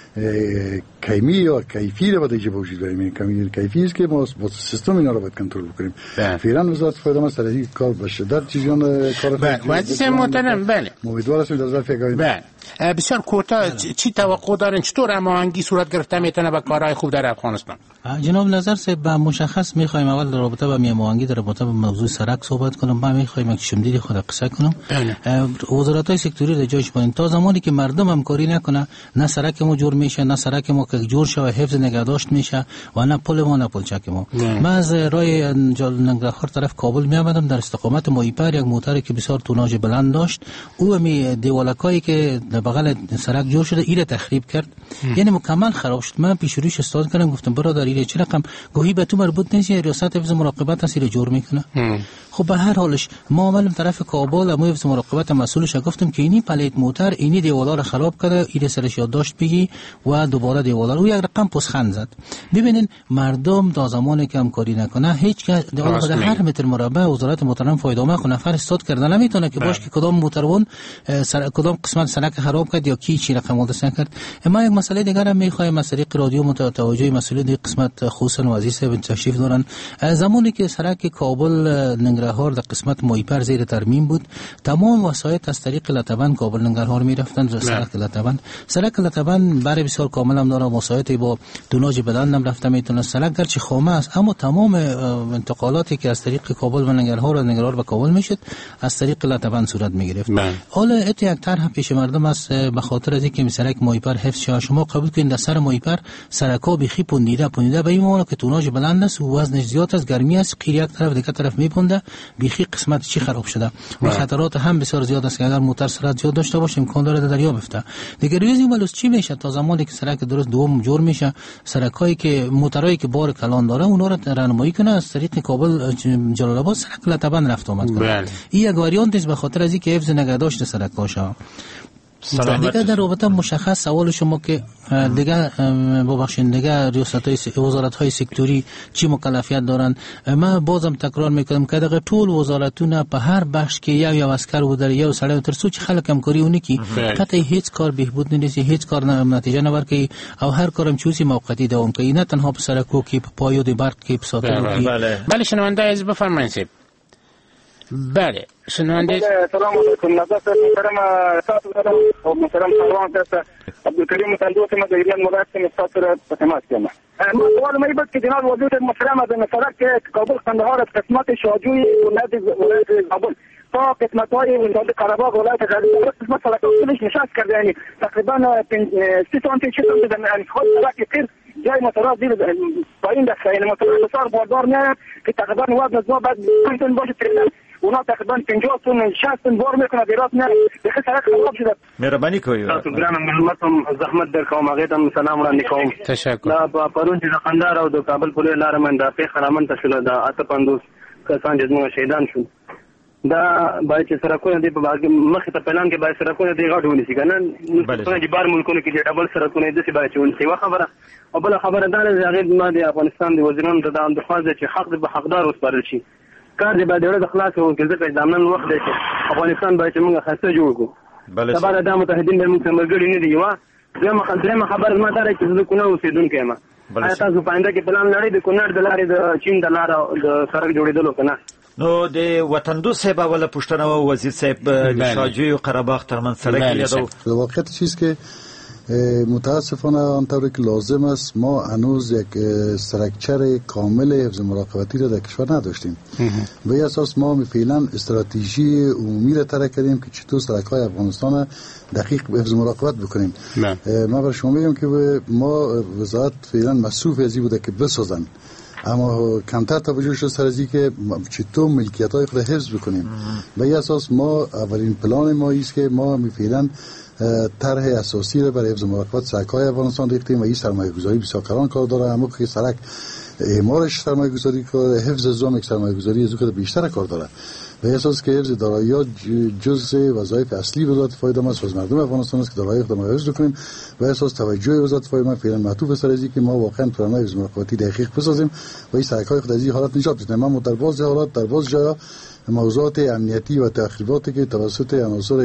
کیمی یا کیفی رو باید ایجاب وجود داریم. این کیفی است که ما با سیستم اینا رو باید کنترل بکنیم. فعلا وزارت فایده ما سر این کار به شدت چیزان کار بله وزیر محترم بله امیدوار هستیم در ظرف یک بله بسیار کوتاه چی توقع دارین چطور هماهنگی صورت گرفته میتونه با کارهای خوب در افغانستان؟ جناب نظر صاحب مشخص میخوایم اول در رابطه با هماهنگی در رابطه با موضوع سرک صحبت کنم. ما میخوایم یک شمدید خود قصه کنم. وزارت‌های سکتوری در جایش باید تا زمانی که مردم همکاری نکنه نه سرک ما جور میشه، نه سرک ما که جور شه و حفظ نگهداشت میشه و نه پل ما نه پلچک ما. من از راه ننگرهار طرف کابل میآمدم در استقامت مایپر یک موتر که بسیار توناژ بلند داشت، او می دیوالکایی که بغل سرک جور شده ایره تخریب کرد، یعنی مکمل خراب شد. من پیش روش استاد کردم گفتم برادر ایره چه رقم گویی به تو مربوط نیست، ریاست حفظ مراقبت است ایره جور میکنه. خب به هر حالش ما عمل طرف کابل امو حفظ مراقبت مسئولش گفتم که اینی پلیت موتر اینی دیوالا رو خراب کرده، ایره سرش یادداشت بگی و دوباره دیوالا رو یک رقم پسخند زد. ببینین مردم تا زمانی که همکاری نکنه هیچ که در هر متر مربع وزارت محترم فایده‌مند خو نفر استاد کردن نمیتونه که باش که کدام موترون سر کدام قسمت سرک خراب کرد یا کی چی رقم دست کرد. اما یک مسئله دیگر هم میخوایم از طریق رادیو متوجه مسئله دی قسمت خصوصا وزیر صاحب تشریف دارن. زمانی که سرک کابل ننگرهار در قسمت مایپر زیر ترمیم بود، تمام وسایط از طریق لطبن کابل ننگرهار میرفتن در سرک لطبن. سرک لطبن برای بسیار کامل هم داره، وسایط با توناژ بلند هم رفته میتونه. سرک گرچه خامه است اما تمام انتقالاتی که از طریق کابل و ننگرهار و ننگرهار به کابل میشد از طریق لطبن صورت میگرفت. حالا ات یک طرح پیش مردم است به خاطر از اینکه سرک مایپر حفظ شه. شما قبول کنید در سر مایپر سرکا بخی پوندیده پوندیده به این معنی که توناژ بلند است و وزنش زیاد است، گرمی است، قیر یک طرف دیگه طرف میپونده، بخی قسمت چی خراب شده و خطرات هم بسیار زیاد است که اگر موتر سرعت زیاد داشته باشه امکان داره در دریا بفته. دیگه ریزی ولوس چی میشه تا زمانی که سرک درست دوم جور میشه، سرکایی که موترایی که بار کلان داره اونا رو راهنمایی کنه از طریق کابل جلال آباد سرک لطبن رفت آمد کنه. این یک واریانت است به خاطر از اینکه حفظ نگهداشت سرک باشه. دیگه در رابطه مشخص سوال شما که دیگه ببخشید دیگه ریاست‌های وزارت‌های سکتوری چی مکلفیت دارن، من بازم تکرار میکنم که دغه ټول وزارتونه په هر بخش کې یو یو اسکر و در یو سړی تر څو چې خلک همکاري ونی کی قطعا هیڅ کار بهبود نه دي، هیڅ کار نتیجه نه ورکړي او هر کارم چوسی موقتی دوام کوي، نه تنها په سرکو کې په پایو د برق کې په ساتلو کې. بله شنونده عزیز بفرمایید. بله شنونده. سلام علیکم. نظر محترم تاسو او محترم سلام تاسو عبدالکریم تندوسی ما دیگه مراد که مستاصر تماس کنم. ما سوال ما بود که جناب وزیر محترم از سرک کابل قندهار از قسمت شاجوی ولایت ولایت کابل تا قسمت‌های ولایت قره‌باغ ولایت غزنی قسمت سرک اصولش نشست کرده، یعنی تقریبا سی سانتی چه سانتی در خود سرک قیر جای متراز دید پایین دست، یعنی متراز بسیار باردار میاد که تقریبا وزن ما بعد پنج تن باشه تریلن اونا تقریبا پنجاه تن شصت تن بار میکنه دیرات میاد بخی سرک خراب شده. مهربانی کوي تاسو ګران ملمتم زحمت در کوم هغه ته سلام وړاندې کوم. تشکر. دا پرون چې د قندهار او د کابل په لار من د پیښه رامن تشله د اته پندوس کسان چې موږ شهیدان شو. دا باید چې سرکونه دی په مخه ته پلان کې باید سرکونه دی غاډونه شي کنه نو چې بار ملکونو کې د ډبل سرکونه د سی باید چې ونسي وا خبره او بل خبره دا نه هغه ما د افغانستان د وزیرانو ته د اندخواز چې حق به حقدار وسپارل شي کار دی باید د خلاص او کې ځکه د امن وخت دی چې افغانستان باید موږ خاصه جوړ کړو. بله سبا د متحدین د موږ مرګړي نه دی وا زما خلک خبر ما دره چې د کونه اوسیدونکو ما آیا تاسو پاینده کې پلان لري د کونړ د لارې د چین د لارې د سرک جوړېدلو کنه؟ نو د وطندو صاحب اوله پوښتنه و وزیر صاحب د شاجوی و قره باغ ترمن سرک یادو واقعیت چیز که متاسفانه آنطوری که لازم است ما هنوز یک استراکچر کامل حفظ مراقبتی را در کشور نداشتیم. به این اساس ما فعلا استراتژی عمومی را طرح کردیم که چطور سرک‌های افغانستان دقیق حفظ مراقبت بکنیم. ما برای شما میگم که ما وزارت فعلا مصروف ازی بوده که بسازن، اما کمتر توجه شد سر ازی که چطور ملکیت های خود حفظ بکنیم. به این اساس ما اولین پلان ما است که ما فعلا طرح اساسی را برای حفظ مراقبت سرک‌های افغانستان ریختیم و این سرمایه‌گذاری بسیار کلان کار داره. اما که سرک اعمارش سرمایه‌گذاری کار، حفظ زام یک سرمایه‌گذاری از اون بیشتر کار داره. به اساس که حفظ دارایی‌ها جزء وظایف اصلی وزارت فایده است و مردم افغانستان است که دارایی خود ما حفظ کنیم. به اساس توجه وزارت فایده فعلا معطوف سر ازی که ما واقعا پلن‌های حفظ مراقبتی دقیق بسازیم و این سرک‌های خود از این حالت نجات بدیم. ما در بعضی حالات در بعضی جاها موضوعات امنیتی و تخریباتی که توسط عناصر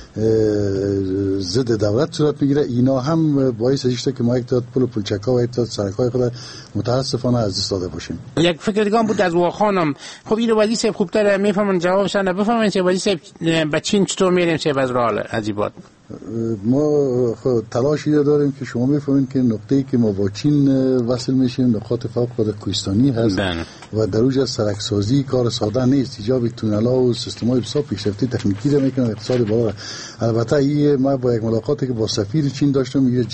ضد دولت صورت میگیره اینا هم باعث شده که ما یک تا پل و پلچک‌ها و یک تا سرک‌های خود متاسفانه از دست داده باشیم. یک فکر دیگه بود از واخانم. خب این وزیر صاحب خوبتر میفهمن جوابش نه بفهمن چه وزیر صاحب به چین چطور میریم چه از راه عجیبات. ما تلاشی داریم که شما میفهمید که نقطه‌ای که ما با چین وصل میشیم نقاط فوق‌العاده کوهستانی هست و در اوج سرکسازی کار ساده نیست. ایجاب تونل‌ها و سیستم‌های بسیار پیشرفته تکنیکی را میکنه اقتصاد بالا. البته این ما با یک ملاقاتی که با سفیر چین داشتم میگه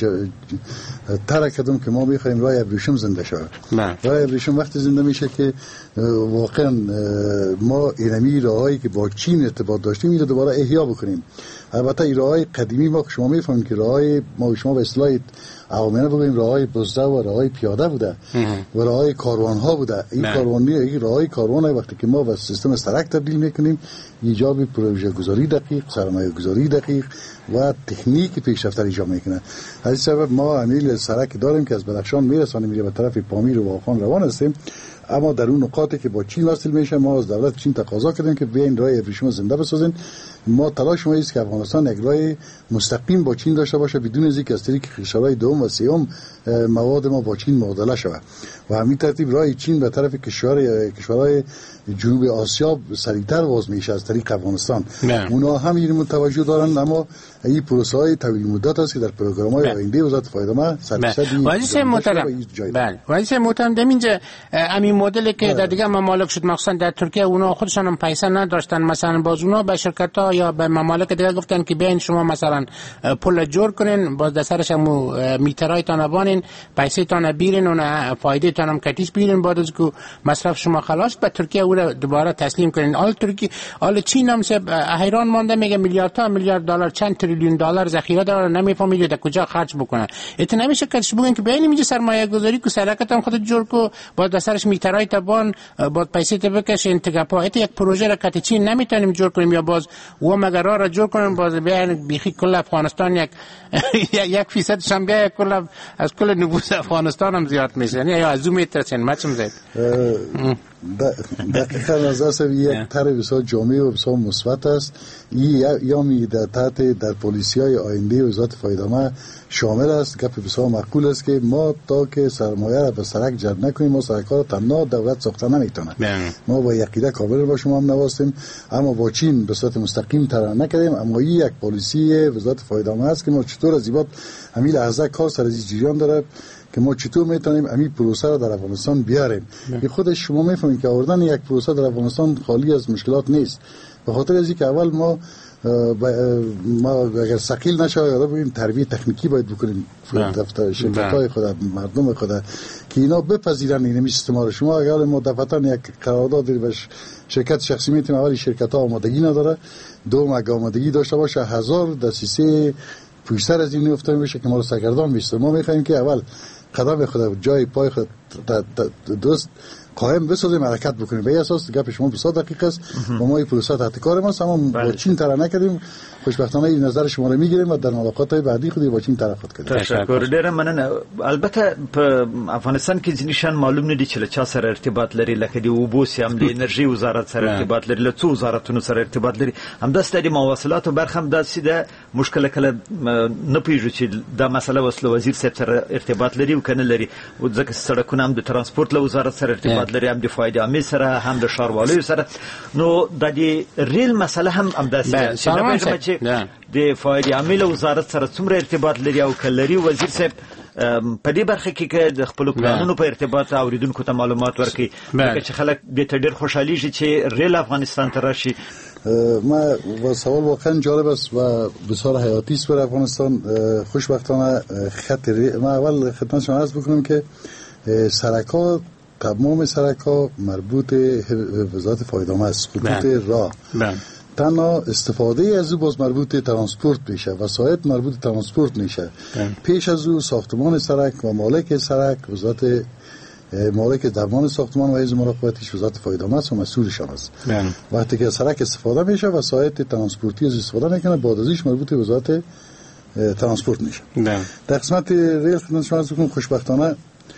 طرح کردم که ما می‌خوایم راه ابریشم زنده شود. راه ابریشم وقتی زنده میشه که واقعا ما اینمی راهایی که با چین ارتباط داشتیم اینو دوباره احیا بکنیم. البته این راههای قدیمی ما شما میفهمید که راههای ما شما به اصطلاح عوامانه بگیم راههای بزده و راههای پیاده بوده و راههای کاروان‌ها بوده. این کاروانی این راههای کاروان وقتی که ما به سیستم سرک تبدیل میکنیم ایجاب پروژه گذاری دقیق، سرمایه گذاری دقیق و تکنیک پیشرفته ایجاد میکنه. از این سبب ما امیل سرک داریم که از بدخشان میرسانه میره به طرف پامیر و واخان روان هستیم. اما در اون نقاطی که با چین وصل میشه ما از دولت چین تقاضا کردیم که بیاین راه ابریشم زنده بسازین. ما تلاش ما است که افغانستان یک راه مستقیم با چین داشته باشه بدون از اینکه از طریق کشورهای دوم و سوم مواد ما با چین معادله شود و همین ترتیب راه چین به طرف کشور کشورهای جنوب آسیا سریعتر باز میشه از طریق افغانستان. اونا هم این متوجه دارن اما این پروسه های طویل مدت است که در پروگرام‌های آینده وزارت فایده ما سرپرستی واسه محترم بله واسه محترم دمینجا همین مدلی که در دیگه ممالک شد مخصوصا در ترکیه اونا خودشون هم پیسه نداشتن مثلا باز اونا به شرکت‌ها یا به ممالک دیگه گفتن که بیاین شما مثلا پول جور کنین باز در سرش هم میترای تان بانین پیسه تان بیرین اون فایده تان هم کتیس بیرین بعد از که مصرف شما خلاص به ترکیه اون دوباره تسلیم کنین. آل ترکیه آل چین هم سب حیران مانده میگه میلیاردها میلیارد دلار چند تریلیون دلار ذخیره داره نمیفهمید در کجا خرج بکنه. ات نمیشه کارش بگن که بیاین اینجا سرمایه گذاری کو سرکت هم خودت جور کو بعد در سرش میترای تبان بعد پیسه ته بکش انتگاپا ات یک پروژه را کت چین نمیتونیم جور کنیم یا باز و مگر را جور کنیم باز بیاین بیخی کل افغانستان یک یک فیصد شم بیا کل از کل نفوس افغانستان هم زیاد میشه یا از اون میترسین مچم زید. دقیقا از اصلا یک طرح بسیار جامع و بسیار مثبت است. یا, یا می در تحت در پالیسی های آینده وزارت فایدامه شامل است. گپ بسیار معقول است که ما تا که سرمایه را به سرک جلب نکنیم، ما سرک ها تنها دولت ساخته نمیتونه. ما با یقیده کامل با شما هم نواستیم، اما با چین به صورت مستقیم طرح نکردیم. اما این یک پالیسی وزارت فایدامه است که ما چطور از این همین لحظه کار سر از جریان داره که ما چطور میتونیم همین پروسه را در افغانستان بیاریم. به خودش شما میفهمید که آوردن یک پروسه در افغانستان خالی از مشکلات نیست. به خاطر از اینکه اول ما ما اگر ثقیل نشه یا ببینیم تربیت تکنیکی باید بکنیم دفتر شرکت‌های خود، مردم خود، که اینا بپذیرن این سیستم را. شما اگر ما دفعتاً یک قرارداد به شرکت شخصی میتونیم، اولی شرکت‌ها آمادگی نداره، دوم اگه آمادگی داشته باشه هزار دسیسه پویستر از این افتاده بشه که ما رو سرگردان میشه. ما میخوایم که اول قدم خود جای پای خود درست قائم بسازیم، حرکت بکنیم. به این اساس گپ شما بسیار دقیق است و ما این پروسه تحت کار ماست، اما با چین طرح نکردیم. خوشبختانه این نظر شما رو میگیریم و در ملاقات‌های بعدی خودی با چین طرح خود کردیم. تشکر ډیره مننه. البته په افغانستان کې ځینې شان معلوم نه دي چې له چا سره ارتباط لري، لکه د اوبو سیام د انرژي وزارت سره ارتباط لري، له څو وزارتونو سره ارتباط لري. همداسې د مواصلاتو برخه هم داسې ده مشکل کله نه پیږي چې دا مسله وسله وزیر صاحب سره ارتباط لري او کنه لري. ځکه سړکونه هم د ترانسپورت له وزارت سره ارتباط لري، هم د فایدې عامې سره، هم د ښاروالۍ سره. نو د دې ریل مسله هم همداسې ده چې نه پوهېږم چې د فایدې عامې له وزارت سره څومره ارتباط لري او که لري. وزیر صاحب په دې برخه کې که د خپلو پلانونو په ارتباط اوریدونکو ته معلومات ورکړي، ځکه چې خلک دې ته ډېر خوشحالیږي چې ریل افغانستان ته راشي. ما و سوال واقعا جالب است و بسیار حیاتی است برای افغانستان. خوشبختانه خط ریل، ما اول خدمت شما عرض بکنم که سرک‌ها، تمام سرک‌ها مربوط وزارت فایدامه است. خطوط راه تنها استفاده از او باز مربوط ترانسپورت میشه، وسایط مربوط ترانسپورت میشه. پیش از او ساختمان سرک و مالک سرک وزارت مالک درمان ساختمان و حفظ مراقبتش وزارت فایدامه است و مسئولش هم است. وقتی که سرک استفاده میشه وسایط ترانسپورتی از استفاده میکنه، بعد ازش مربوط وزارت ترانسپورت میشه. در قسمت ریل خدمت شما عرض کنم خوشبختانه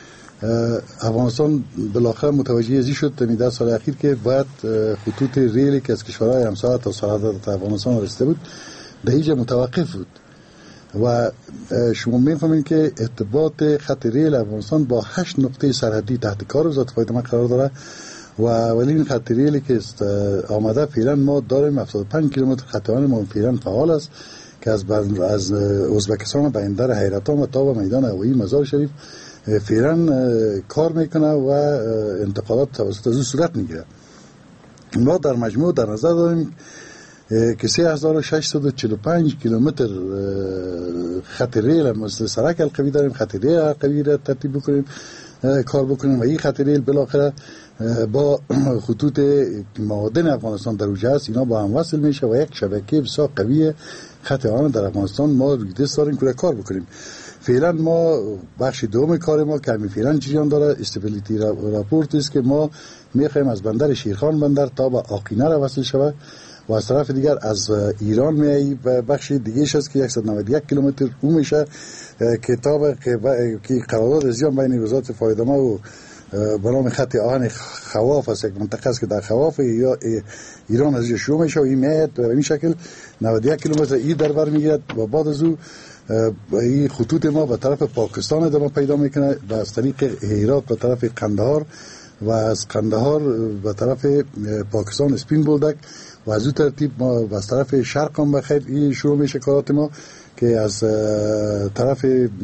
افغانستان بالاخره متوجه ازی شد در ده سال اخیر که باید خطوط ریلی که از کشورهای همسایه تا سرحد افغانستان رسیده بود در اینجا متوقف بود و شما میفهمید که ارتباط خط ریل افغانستان با هشت نقطه سرحدی تحت کار وزارت فایدامه قرار داره و اولین خط ریلی که آمده فعلا ما داریم هفتاد و پنج کیلومتر خط آهن ما فعلا فعال است که از از ازبکستان به بندر حیرتان و تا به میدان هوایی مزار شریف فعلا کار میکنه و انتقالات توسط از او صورت میگیره. ما در مجموع در نظر داریم که سه هزار و ششصد و چهل و پنج کیلومتر خط ریل مثل سرک القوی داریم. خط ریل القوی را ترتیب بکنیم، کار بکنیم و این خط ریل بالاخره با خطوط معادن افغانستان در اوجه است، اینا با هم وصل میشه و یک شبکه بسیار قوی خط آهن در افغانستان ما روی دست داریم که کار بکنیم. فعلا ما بخش دوم کار ما که فعلا جریان داره استابیلیتی راپورت است که ما میخوایم از بندر شیرخان بندر تا به آقینه را وصل شود و از طرف دیگر از ایران میایی و بخش دیگهش است که صد و نود و یک کیلومتر اون میشه که تا به که قرارداد ازیان بین وزارت فایدامه و به نام خط آهن خواف است، یک منطقه است که در خواف یا ایران از شروع میشه و این میاد به این شکل نود و یک کیلومتر ای در بر میگیرد و بعد از او این خطوط ما به طرف پاکستان ادامه پیدا میکنه و از طریق هرات به طرف قندهار و از قندهار به طرف پاکستان اسپین بولدک و از اون ترتیب ما و از طرف شرق هم بخیر این شروع میشه کارات ما که از طرف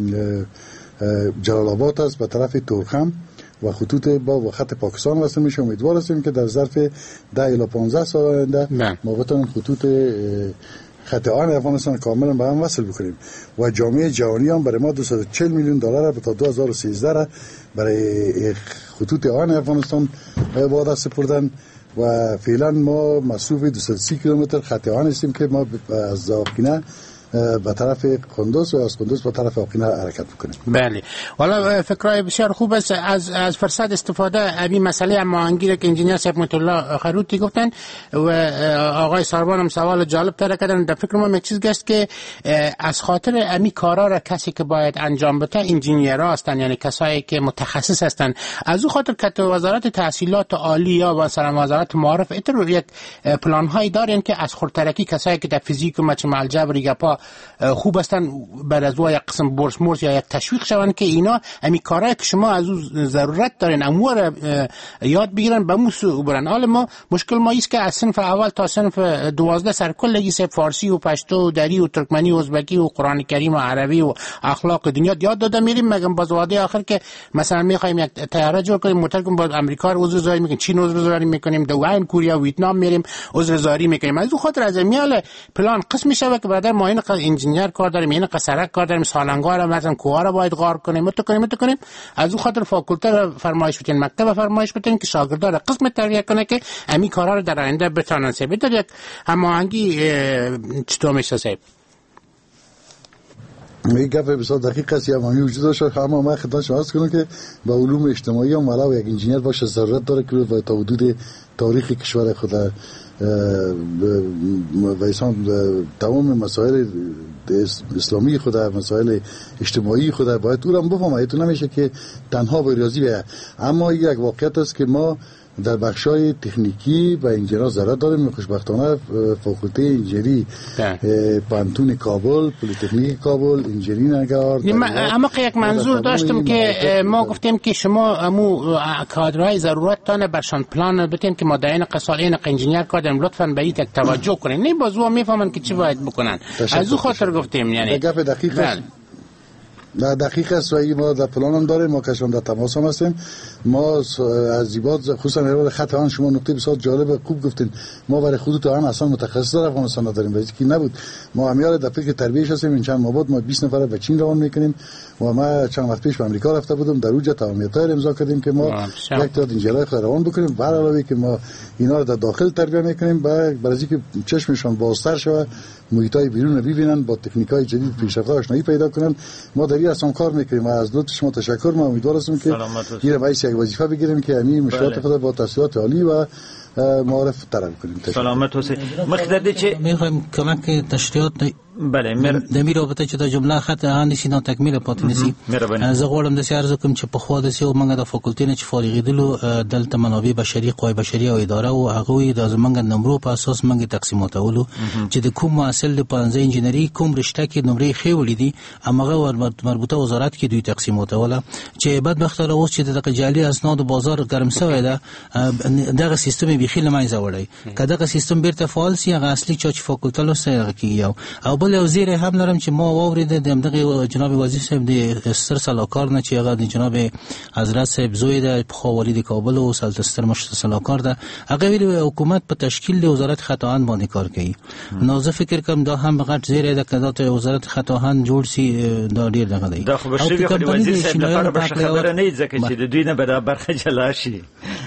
جلال آباد است به طرف تورخم و خطوط با و خط پاکستان وصل میشه. امیدوار هستیم که در ظرف ده الی پانزده سال آینده ما بتونیم خطوط خط آهن افغانستان کاملا به هم وصل بکنیم و جامعه جهانی هم برای ما دویست و چهل میلیون دلار تا دو هزار و سیزده برای خطوط آهن افغانستان وعده سپردن و فعلا ما مصروف دویست و سی کیلومتر خط آهن هستیم که ما از آقینه به طرف قندوز و از قندوز به طرف آقینه حرکت بکنیم. بله، والا فکرای بسیار خوب است. از از فرصت استفاده ابی مسئله هماهنگی که انجینیر صاحب مت الله خروتی گفتن و آقای ساربان هم سوال جالب تر کردن. در فکر ما یک چیز گست که از خاطر امی کارا را کسی که باید انجام بده انجینیرها هستند، یعنی کسایی که متخصص هستند. از او خاطر که وزارت تحصیلات عالی یا مثلا وزارت معارف اتر یک پلان هایی دارین که از خردترکی کسایی که در فیزیک و مچ الجبر گپا خوب هستن بر از یک قسم بورس مورس یا یک تشویق شوند که اینا امی کارایی که شما از او ضرورت دارین امور یاد بگیرن به موسو برن. حالا ما مشکل ما است که از صنف اول تا صنف دوازده سر کل سه فارسی و پشتو و دری و ترکمنی و ازبکی و قرآن کریم و عربی و اخلاق دنیا یاد داده میریم، مگم باز واده آخر که مثلا میخوایم یک طیاره جور کنیم موتور کنیم با امریکا رو عضو زاری میکنیم، چین عضو زاری میکنیم، دوین کوریا و ویتنام میریم عضو زاری میکنیم. از اون خاطر از میال پلان قسم میشه که بعد ما این انجینیر کار داریم، این قصرک کار داریم، سالنگار مثلا کوه را باید غار کنیم، مت کنیم مت کنیم. از اون خاطر فاکولته رو فرمایش بدین، مکتب فرمایش بدین که شاگردا را قسم تربیت کنه که امی کارا رو در آینده بتونن سه بده. یک هماهنگی چطور میشه صاحب؟ یک گپ بسیار دقیق است. یا معنی وجود داشت، اما ما خدمت شما عرض کنم که با علوم اجتماعی هم ولو یک انجینیر باشه ضرورت داره که و تا حدود تاریخ کشور خود و ایسان تمام مسائل اسلامی خود، مسائل اجتماعی خود باید او را بفهمه. ایتون نمیشه که تنها به ریاضی بیه. اما یک واقعیت است که ما در بخشای تکنیکی و انجینر ضرورت داریم. خوشبختانه فاکولته انجینری پانتون کابل، پلی‌تکنیک کابل، انجینری نگار. اما یک منظور داشتم که ما گفتیم که شما امو کادرهای ضرورت تانه برشان پلان بتین که ما در این قسال این انجینیر کردیم، لطفاً به این توجه کنین. نه بازو میفهمن که چی باید بکنن. از او خاطر گفتیم. یعنی گپ دقیق است. نه دقیق است و ما در پلان هم داریم، ما کشون در تماس هم هستیم. ما از زیبات خصوصا در خط آن شما نقطه بسیار جالب خوب گفتین. ما برای خودت آن اصلا متخصص در افغانستان نداریم، ولی که نبود ما همیار در فکر تربیتش هستیم. این چند ماه بعد ما بیست نفر به چین روان میکنیم و ما چند وقت پیش به امریکا رفته بودم، در اونجا تمامیت امضا کردیم که ما یک تا انجیلای خود روان بکنیم. بر علاوه که ما اینا رو در داخل تربیت میکنیم برای اینکه چشمشون بازتر شه، محیطای بیرون رو ببینن، با تکنیکای جدید پیشرفته آشنایی پیدا کنن. ما در این اصلا کار میکنیم. از لطف شما تشکر. ما امیدوار هستیم که این وایس یک وظیفه بگیریم که همین مشکلات خود با تحصیلات عالی و معرف طرف کنیم. سلامت حسین مخدده چه میخوایم کمک تشریحات بله مر د می رابطه چې د جمله خط هانسی نو تکمیل پاتې نسی. زه غواړم د سیار زکم چې په خوا د سیو منګه د فاکولټې نه چې فارغېدلو دلته منابع بشري، قوای بشري او اداره او هغه د زمنګ نمبرو په اساس منګه تقسیماتولو چې د کوم اصل د پنځه انجینری کوم رشته کې نمرې خېولې دي امغه مربوطه وزارت کې دوی تقسیماتوله چې بدبختانه اوس چې د جعلي اسناد بازار ګرم شوی ده. دغه سیستم به خیلی منځ وړي. کله سیستم بیرته فعال سی هغه اصلي چې فاکولټه له سره کیږي او بل وزیر هم لرم چې ما واورید د دغه جناب وزیر صاحب د ستر سلاکار نه چې هغه د جناب حضرت صاحب زوی د خواوالي د کابل او سلطنت ستر مشر سلاکار ده. هغه ویل حکومت په تشکیل د وزارت خطاهان باندې کار کوي. نو زه فکر کوم دا هم غټ زیر د کدات وزارت خطاهان جوړ سی دا ډیر دغه دی. دا خو بشری خو وزیر صاحب لپاره به خبره نه ځکه چې د دوی نه به برخه جلا شي.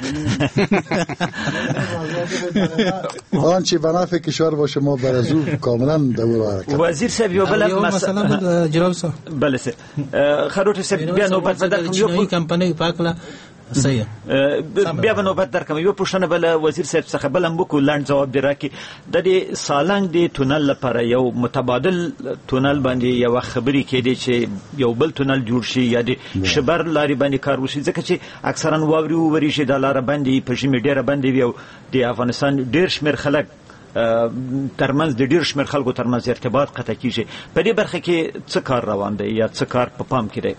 آن چی بنافع کشور باشه ما بر از او کاملا دور حرکت. وزیر صاحب یو بل مثلا جناب صاحب بله سه خروټ صاحب بیا نو پات بدل یو کمپنی پاکلا صحیح بیا به نوبت درکم. یو پوښتنه بل وزیر صاحب څخه بلم بکو لاند جواب دی راکې د دې سالنګ دی تونل لپاره یو متبادل تونل باندې یو خبري کې دی چې یو بل تونل جوړ شي یا د شبر لاري باندې کار وشي ځکه چې اکثرا واوري ووري شي د لار باندې په ژمي ډیره باندې یو د افغانستان ډیر شمیر خلک ترمنځ د ډیر شمیر خلکو ترمنځ ارتباط قطع کیږي. په دې برخه کې څه کار روان دی یا څه کار په پام کې دی؟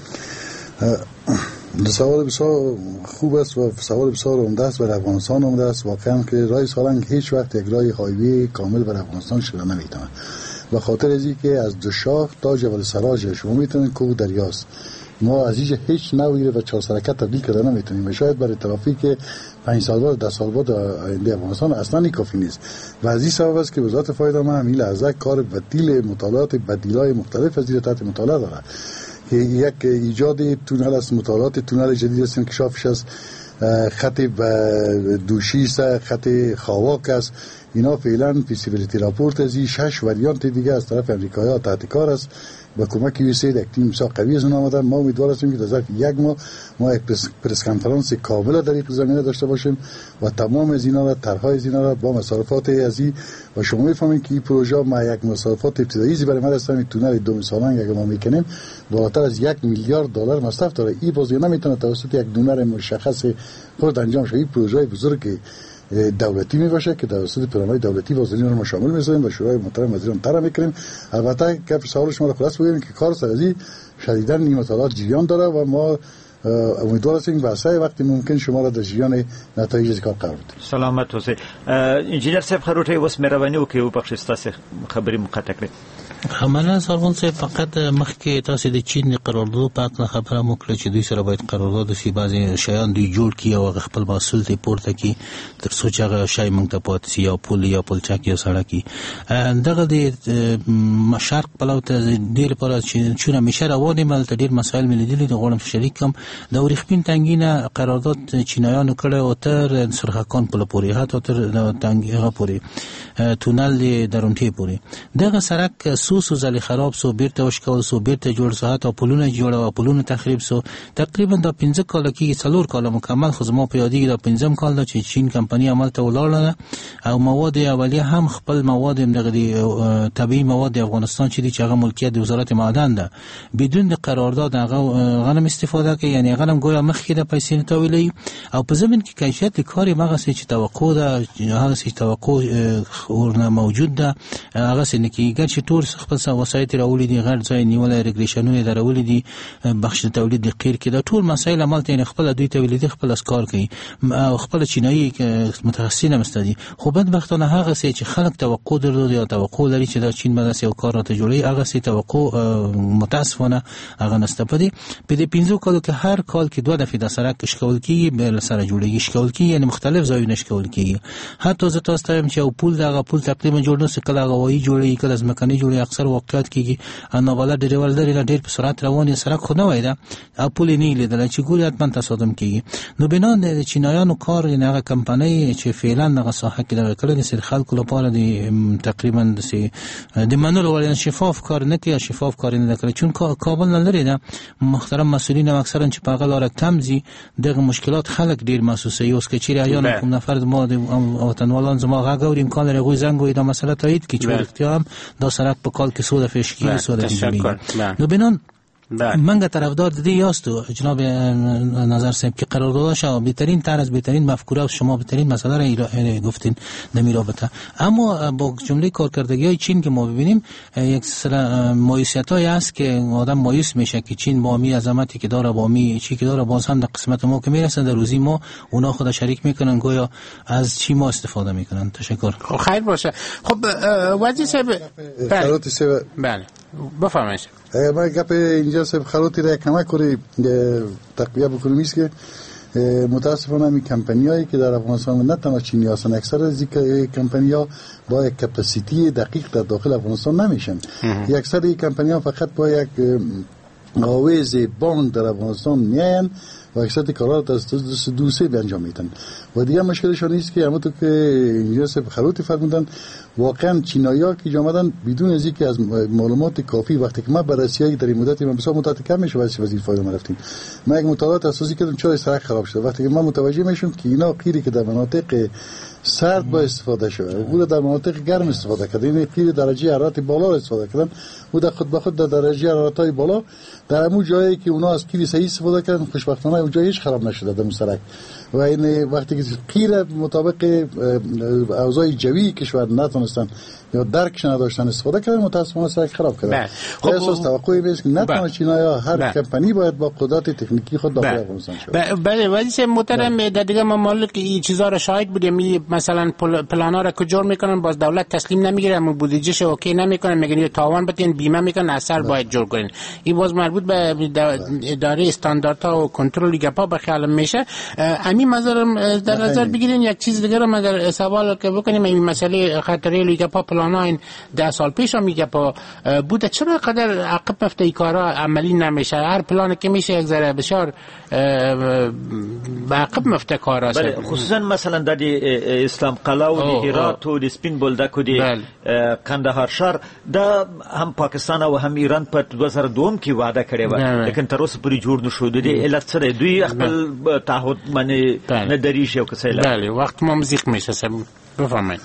سوال بسیار خوب است و سوال بسیار عمده است. برای افغانستان عمده است واقعا که راه سالنگ هیچ وقت یک راه هایوی کامل برای افغانستان شده نمیتونه و خاطر از این که از دو شاخ تا جبل سراج شما میتونید کوه دریاست. ما از اینجا هیچ نوعی و چهار سرکت تبدیل کرده نمیتونیم و شاید برای ترافیک پنج سال بعد ده سال بعد آینده افغانستان اصلا کافی نیست و از این سبب است که وزارت فایده من همین لحظه کار بدیل مطالعات بدیلای مختلف از زیر تحت مطالعه داره که یک ایجاد تونل است، مطالعات تونل جدید است انکشافش است، خط دوشی است، خط خواک است. اینا فعلا فیزیبیلیتی راپورت از این شش وریانت دیگه از طرف امریکایی‌ها تحت کار است. با کمک یو اس ای یک تیم بسیار قوی از اون آمدن. ما امیدوار هستیم که در ظرف یک ماه ما یک پرس کنفرانس کامل در این زمینه داشته باشیم و تمام از اینا را طرح‌های از اینا را با مصارفات از این و شما می‌فهمید که این پروژه ما یک مصارفات ابتدایی برای ما هستیم. تونل دو سالانگ اگه ما میکنیم بالاتر از یک میلیارد دلار مصرف داره. این بازی نمیتونه توسط یک دونر مشخص خود انجام شه. این پروژه بزرگی دولتی می باشه که توسط پلن‌های دولتی وزیران رو ما شامل می‌سازیم و شورای محترم وزیران طرح می‌کنیم. البته که سوال شما رو خلاص بگیم که کار سرازی شدیداً این مطالعات جریان داره و ما امیدوار هستیم به اسرع وقتی ممکن شما را در جریان نتایج از کار قرار بدیم. سلامت اوسئ. انجینر صاحب خروټي اوس مهرباني وکړئ او بخښئ ستاسو خبرې مقطع کړئ. همانا سرغون صاحب فقط مخکې تاسو د چین د قرارداد په اړه خبره مو کړې چې دوی سره باید قرارداد وشي، بعضې شیان دوی جوړ کړي او خپل محصول ته پورته کړي تر څو چې هغه شی موږ ته پاتې شي، یا پل یا پلچک یا سړک. دغه د شرق پلو ته ډېر لپاره چې چون همیشه روان یم هلته ډېر مسایل مې لیدلي دي، غواړم شریک کړم. د وریښمین تنګي نه قرارداد چینایانو کړی او تر سرخکان پله پورې، حتی تر تنګي هغه پورې تونل د درونټې پورې. دغه سړک څو څو ځلې خراب سو، بیرته وشکول سو، بیرته جوړ سو، حتی پلونه جوړ او پلونه تخریب سو. تقریبا دا پنځه کاله کېږي، څلور کاله مکمل، خو زما په یادېږي دا پنځم کال ده چې چین کمپنۍ عمل ته ولاړه ده او مواد اولیه هم خپل مواد دغه د طبیعي مواد د افغانستان چې دي چې هغه ملکیت د وزارت معدن ده، بدون د قرارداد هغه غنم استفاده کوي، یعنی غنم ګویا مخکې د پیسې نه تاویلوي او په ضمن کې کیفیت کار یې هغسې چې توقع ده، هغسې توقع ورنه موجود ده، هغسې نه کېږي. ګر چې ټول خپل وسایط راولي دي، غیر ځای نیولای، ریګریشنونه درولي دي، بخش تولید د قیر کې دا ټول مسایل عمل ته خپل دوی تولیدي خپل اسکار کوي او خپل چینایي متخصصین هم استدي. خو بدبختانه هغه څه چې خلک توقع درلود یا توقع لري چې دا چین به داسې یو کار راته جوړوي، هغه څه توقع متاسفانه هغه نشته. په دې په دې پنځو کالو کې هر کال کې دوه دفعې د سړک اشکول کېږي، بیا سره جوړېږي، اشکول کېږي، یعنې مختلف ځایونه اشکول کېږي. حتی زه تاسو ته وایم چې یو پل دغه پل تقریبا جوړ نه سي، کله هوایي جوړېږي، کله ځمکني جوړېږي، اکثر واقعیت کېږي نابلد ډریور لري ډېر په سرعت روان یې، سړک خو نه وای ده او پل یې نه لیدلی چې ګوري حتما تصادم کېږي. نو بنا د چینایانو کار، یعنې هغه کمپنۍ چې فعلا دغه ساحه کې دغه کړی د خلکو لپاره د تقریبا د منلو وړ شفاف کار نه کوي، شفاف کار نه کوي، چون کابل نه لري ده. محترم مسئولین هم اکثرا چې په هغه لاره کم ځي دغه مشکلات خلک ډېر محسوسوي. اوس که چیرې ایان کوم نفر ما د وطنوالان زما غږ اوري، امکان لري هغوی زنګ ووهي دا مسله تایید کړي چې رښتیا هم دا سړک په کال کې څو دفعې اشکېږي، څو دفعې جوړېږي. نو بنان منګه طرفدار د دې یاستو جناب نظر صاحب که قراردادش بهترین طرح از بهترین مفکوره شما بهترین مسئله را گفتین در رابطه، اما با جمله کارکردگی های چین که ما ببینیم یک سر مایوسیت هایی هست که آدم مایوس میشه که چین با می عظمتی که داره، با می چی که داره، باز هم در قسمت ما که میرسن در روزی ما اونا خود شریک میکنن، گویا از چی ما استفاده میکنن. تشکر. خیر باشه. خب وزیر صاحب بله بفرمایید. ما گپ اینجا سب خلاطی را کمک کنی تقویه بکنیم است که متاسفانه می کمپنیایی که در افغانستان نه تنها چینی هستند، اکثر از این کمپنی‌ها با یک کپاسیتی دقیق در داخل افغانستان نمیشن. اکثر این کمپنی‌ها فقط با یک آویز باند در افغانستان میاین و اکثر کارها را از دوسه به انجام میدن و دیگه مشکلشان نیست که همونطور که اینجا سب خلاطی فرمودن، واقعا چینایی‌ها که آمدن بدون از اینکه از معلومات کافی، وقتی که ما بررسی‌های در این مدتی من بسیار مدت کم میشه واسه وزیر فایده ما رفتیم، ما یک مطالعات اساسی کردیم چرا سرک خراب شده. وقتی که ما متوجه میشیم که اینا قیری که در مناطق سرد با استفاده شده و در مناطق گرم استفاده کردن، این قیر درجه حرارت بالا استفاده کردن و در خود به خود در درجه حرارت‌های بالا در همون جایی که اونا از قیر صحیح استفاده کردن خوشبختانه اونجا هیچ خراب نشده در سرک. و این وقتی که قیر مطابق اوضاع جوی کشور نتونستن یا درکش نداشتن استفاده کردن، متأسفانه سرک خراب کردن. خب اساس توقعی است که نه تنها چینایی‌ها، هر کمپانی باید با قدرت تکنیکی خود داخل افغانستان شود. بله ولی محترم در دیگه ممالک این چیزا را شاهد بودیم، مثلا پلانا را که جور میکنن باز دولت تسلیم نمیگیره، اما بودجهش اوکی نمیکنن، میگن تاوان بدین، بیمه میکنن، اثر باید جور کنین. این باز مربوط به اداره استانداردها و کنترل گپا به خیال میشه. همین منظرم در نظر بگیرین. یک چیز دیگه رو من در سوال که بکنیم، این مسئله خطری گپا پلان پلانا این ده سال پیش هم میگه با بوده چرا قدر عقب مفته ای کارا عملی نمیشه؟ هر پلان که میشه یک ذره بسیار به عقب مفته کارا. بله، خصوصا مثلا در اسلام قلعه و هرات و سپین بولدک و قندهار شهر دا هم پاکستان او هم ایران په دو هزار دو کې وعده کړې و، لیکن تر اوسه پورې جوړ نشو. د دې علت څه دی؟ دوی خپل تعهد باندې نه دریږي او کسایله. بله، وقت ما موزیک میشه. بفرمایید.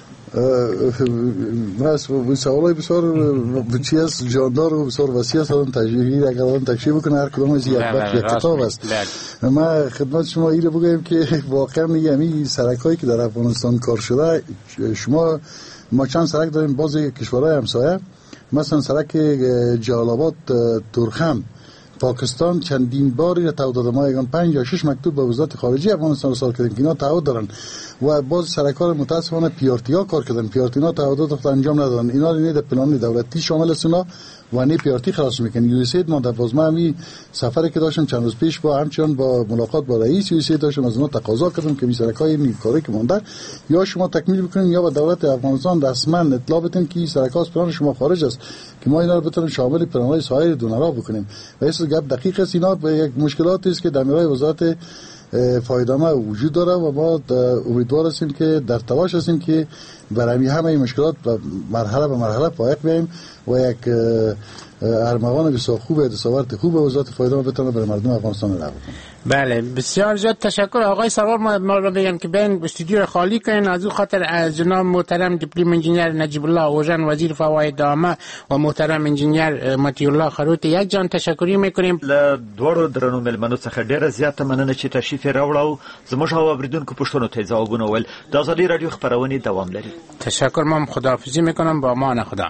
من از سوالای بسیار چی از جاندار و بسیار وسیع است آدم تشریحی اگر آدم تشریح بکنه هر کدام از یک بخش یک کتاب است. من خدمت شما اینو بگم که واقعا میگم این سرکایی که در افغانستان کار شده، شما ما چند سرک داریم باز کشورهای همسایه، مثلا سرک جلال آباد تورخم پاکستان چندین باری را تعهد داده. ما یگان پنج یا شش مکتوب به وزارت خارجه افغانستان ارسال کردیم که اینا تعهد دارن و باز سرکار متاسفانه پیارتی ها کار کردن، پیارتی ها تعهدات انجام ندادن. اینا رو نه در پلان دولتی شامل است و نه پیارتی خلاص میکنن. یوسید ما در بازما می سفری که داشتم چند روز پیش با همچنان با ملاقات با رئیس یوسید داشتم، از اونها تقاضا کردم که می سرکای این کاری که مونده یا شما تکمیل بکنین یا با دولت افغانستان رسما اطلاع بدین که سرکاس پلان شما خارج است که ما اینا رو بتونیم شامل پلان‌های سایر دونرها بکنیم. و این گپ دقیق است. اینا یک مشکلاتی است که در میرای وزارت فایده‌مند وجود داره و ما امیدوار هستیم که در تلاش هستیم که برای همه این مشکلات مرحله به مرحله پایق بیاییم و یک ارمغان بسیار خوب دستاورد خوب وزارت فایده‌مند بتونه برای مردم افغانستان رو بکنه. بله، بسیار زیاد تشکر آقای سرور. ما ما رو بگم که بین استودیو خالی کنین از خاطر از جناب محترم دیپلم انجینیر نجیب الله اوژن وزیر فواید عامه و محترم انجینیر مطیع الله خروت یک جان تشکری میکنیم. له دوړو درنو ملمنو څخه ډیره زیاته مننه چې تشریف راوړو. زموږ اوریدونکو پښتنو ته ځوابونه ول. د ازادي رادیو خبرونه دوام لري. تشکر. ما خداحافظی میکنم. با امان خدا.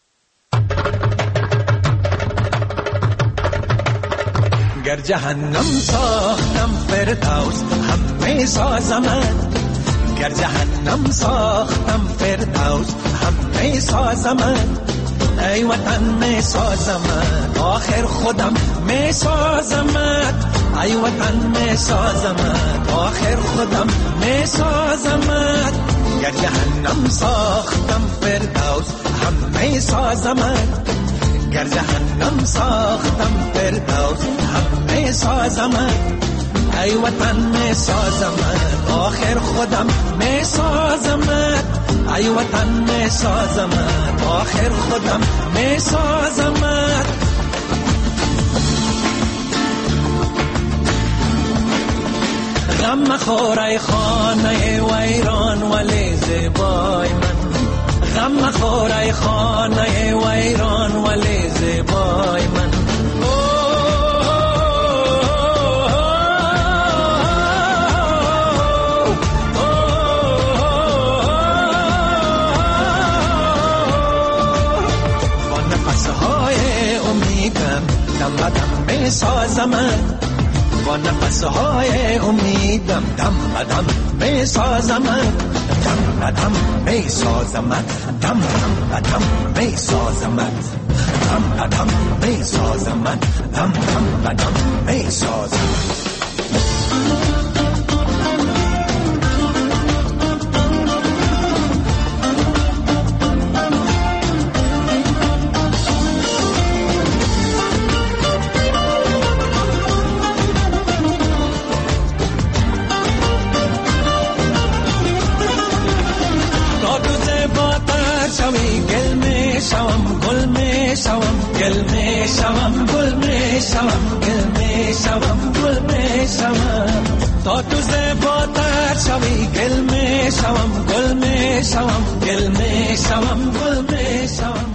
گر جهنم ساختم فردوس همه سازمت، گر جهنم ساختم فردوس همه سازمت، ای وطن می سازمت آخر خودم می سازمت، ای وطن می سازمت آخر خودم می سازمت، گر جهنم ساختم فردوس همه سازمت، گر جهنم ساختم فردوس همه سازمت، ای وطن می سازمت آخر خودم می سازمت، ای وطن می سازمت آخر خودم می سازمت. غم مخور ای خانه ویران ولی زیبای من، غم مخور ای خانه ویران ولی زیبای من. با نفسهای امیدم دم بدم می سازمت، با نفسهای امیدم دم بدم می سازمت، دم بدم می سازمت، دم بدم می سازمت، دم بدم می سازمت، دم بدم می سازمت. گل می شوم گل می شوم گل می شوم گل می شوم تا تو زیباتر شوی، گل می شوم گل می شوم گل می شوم گل می شوم.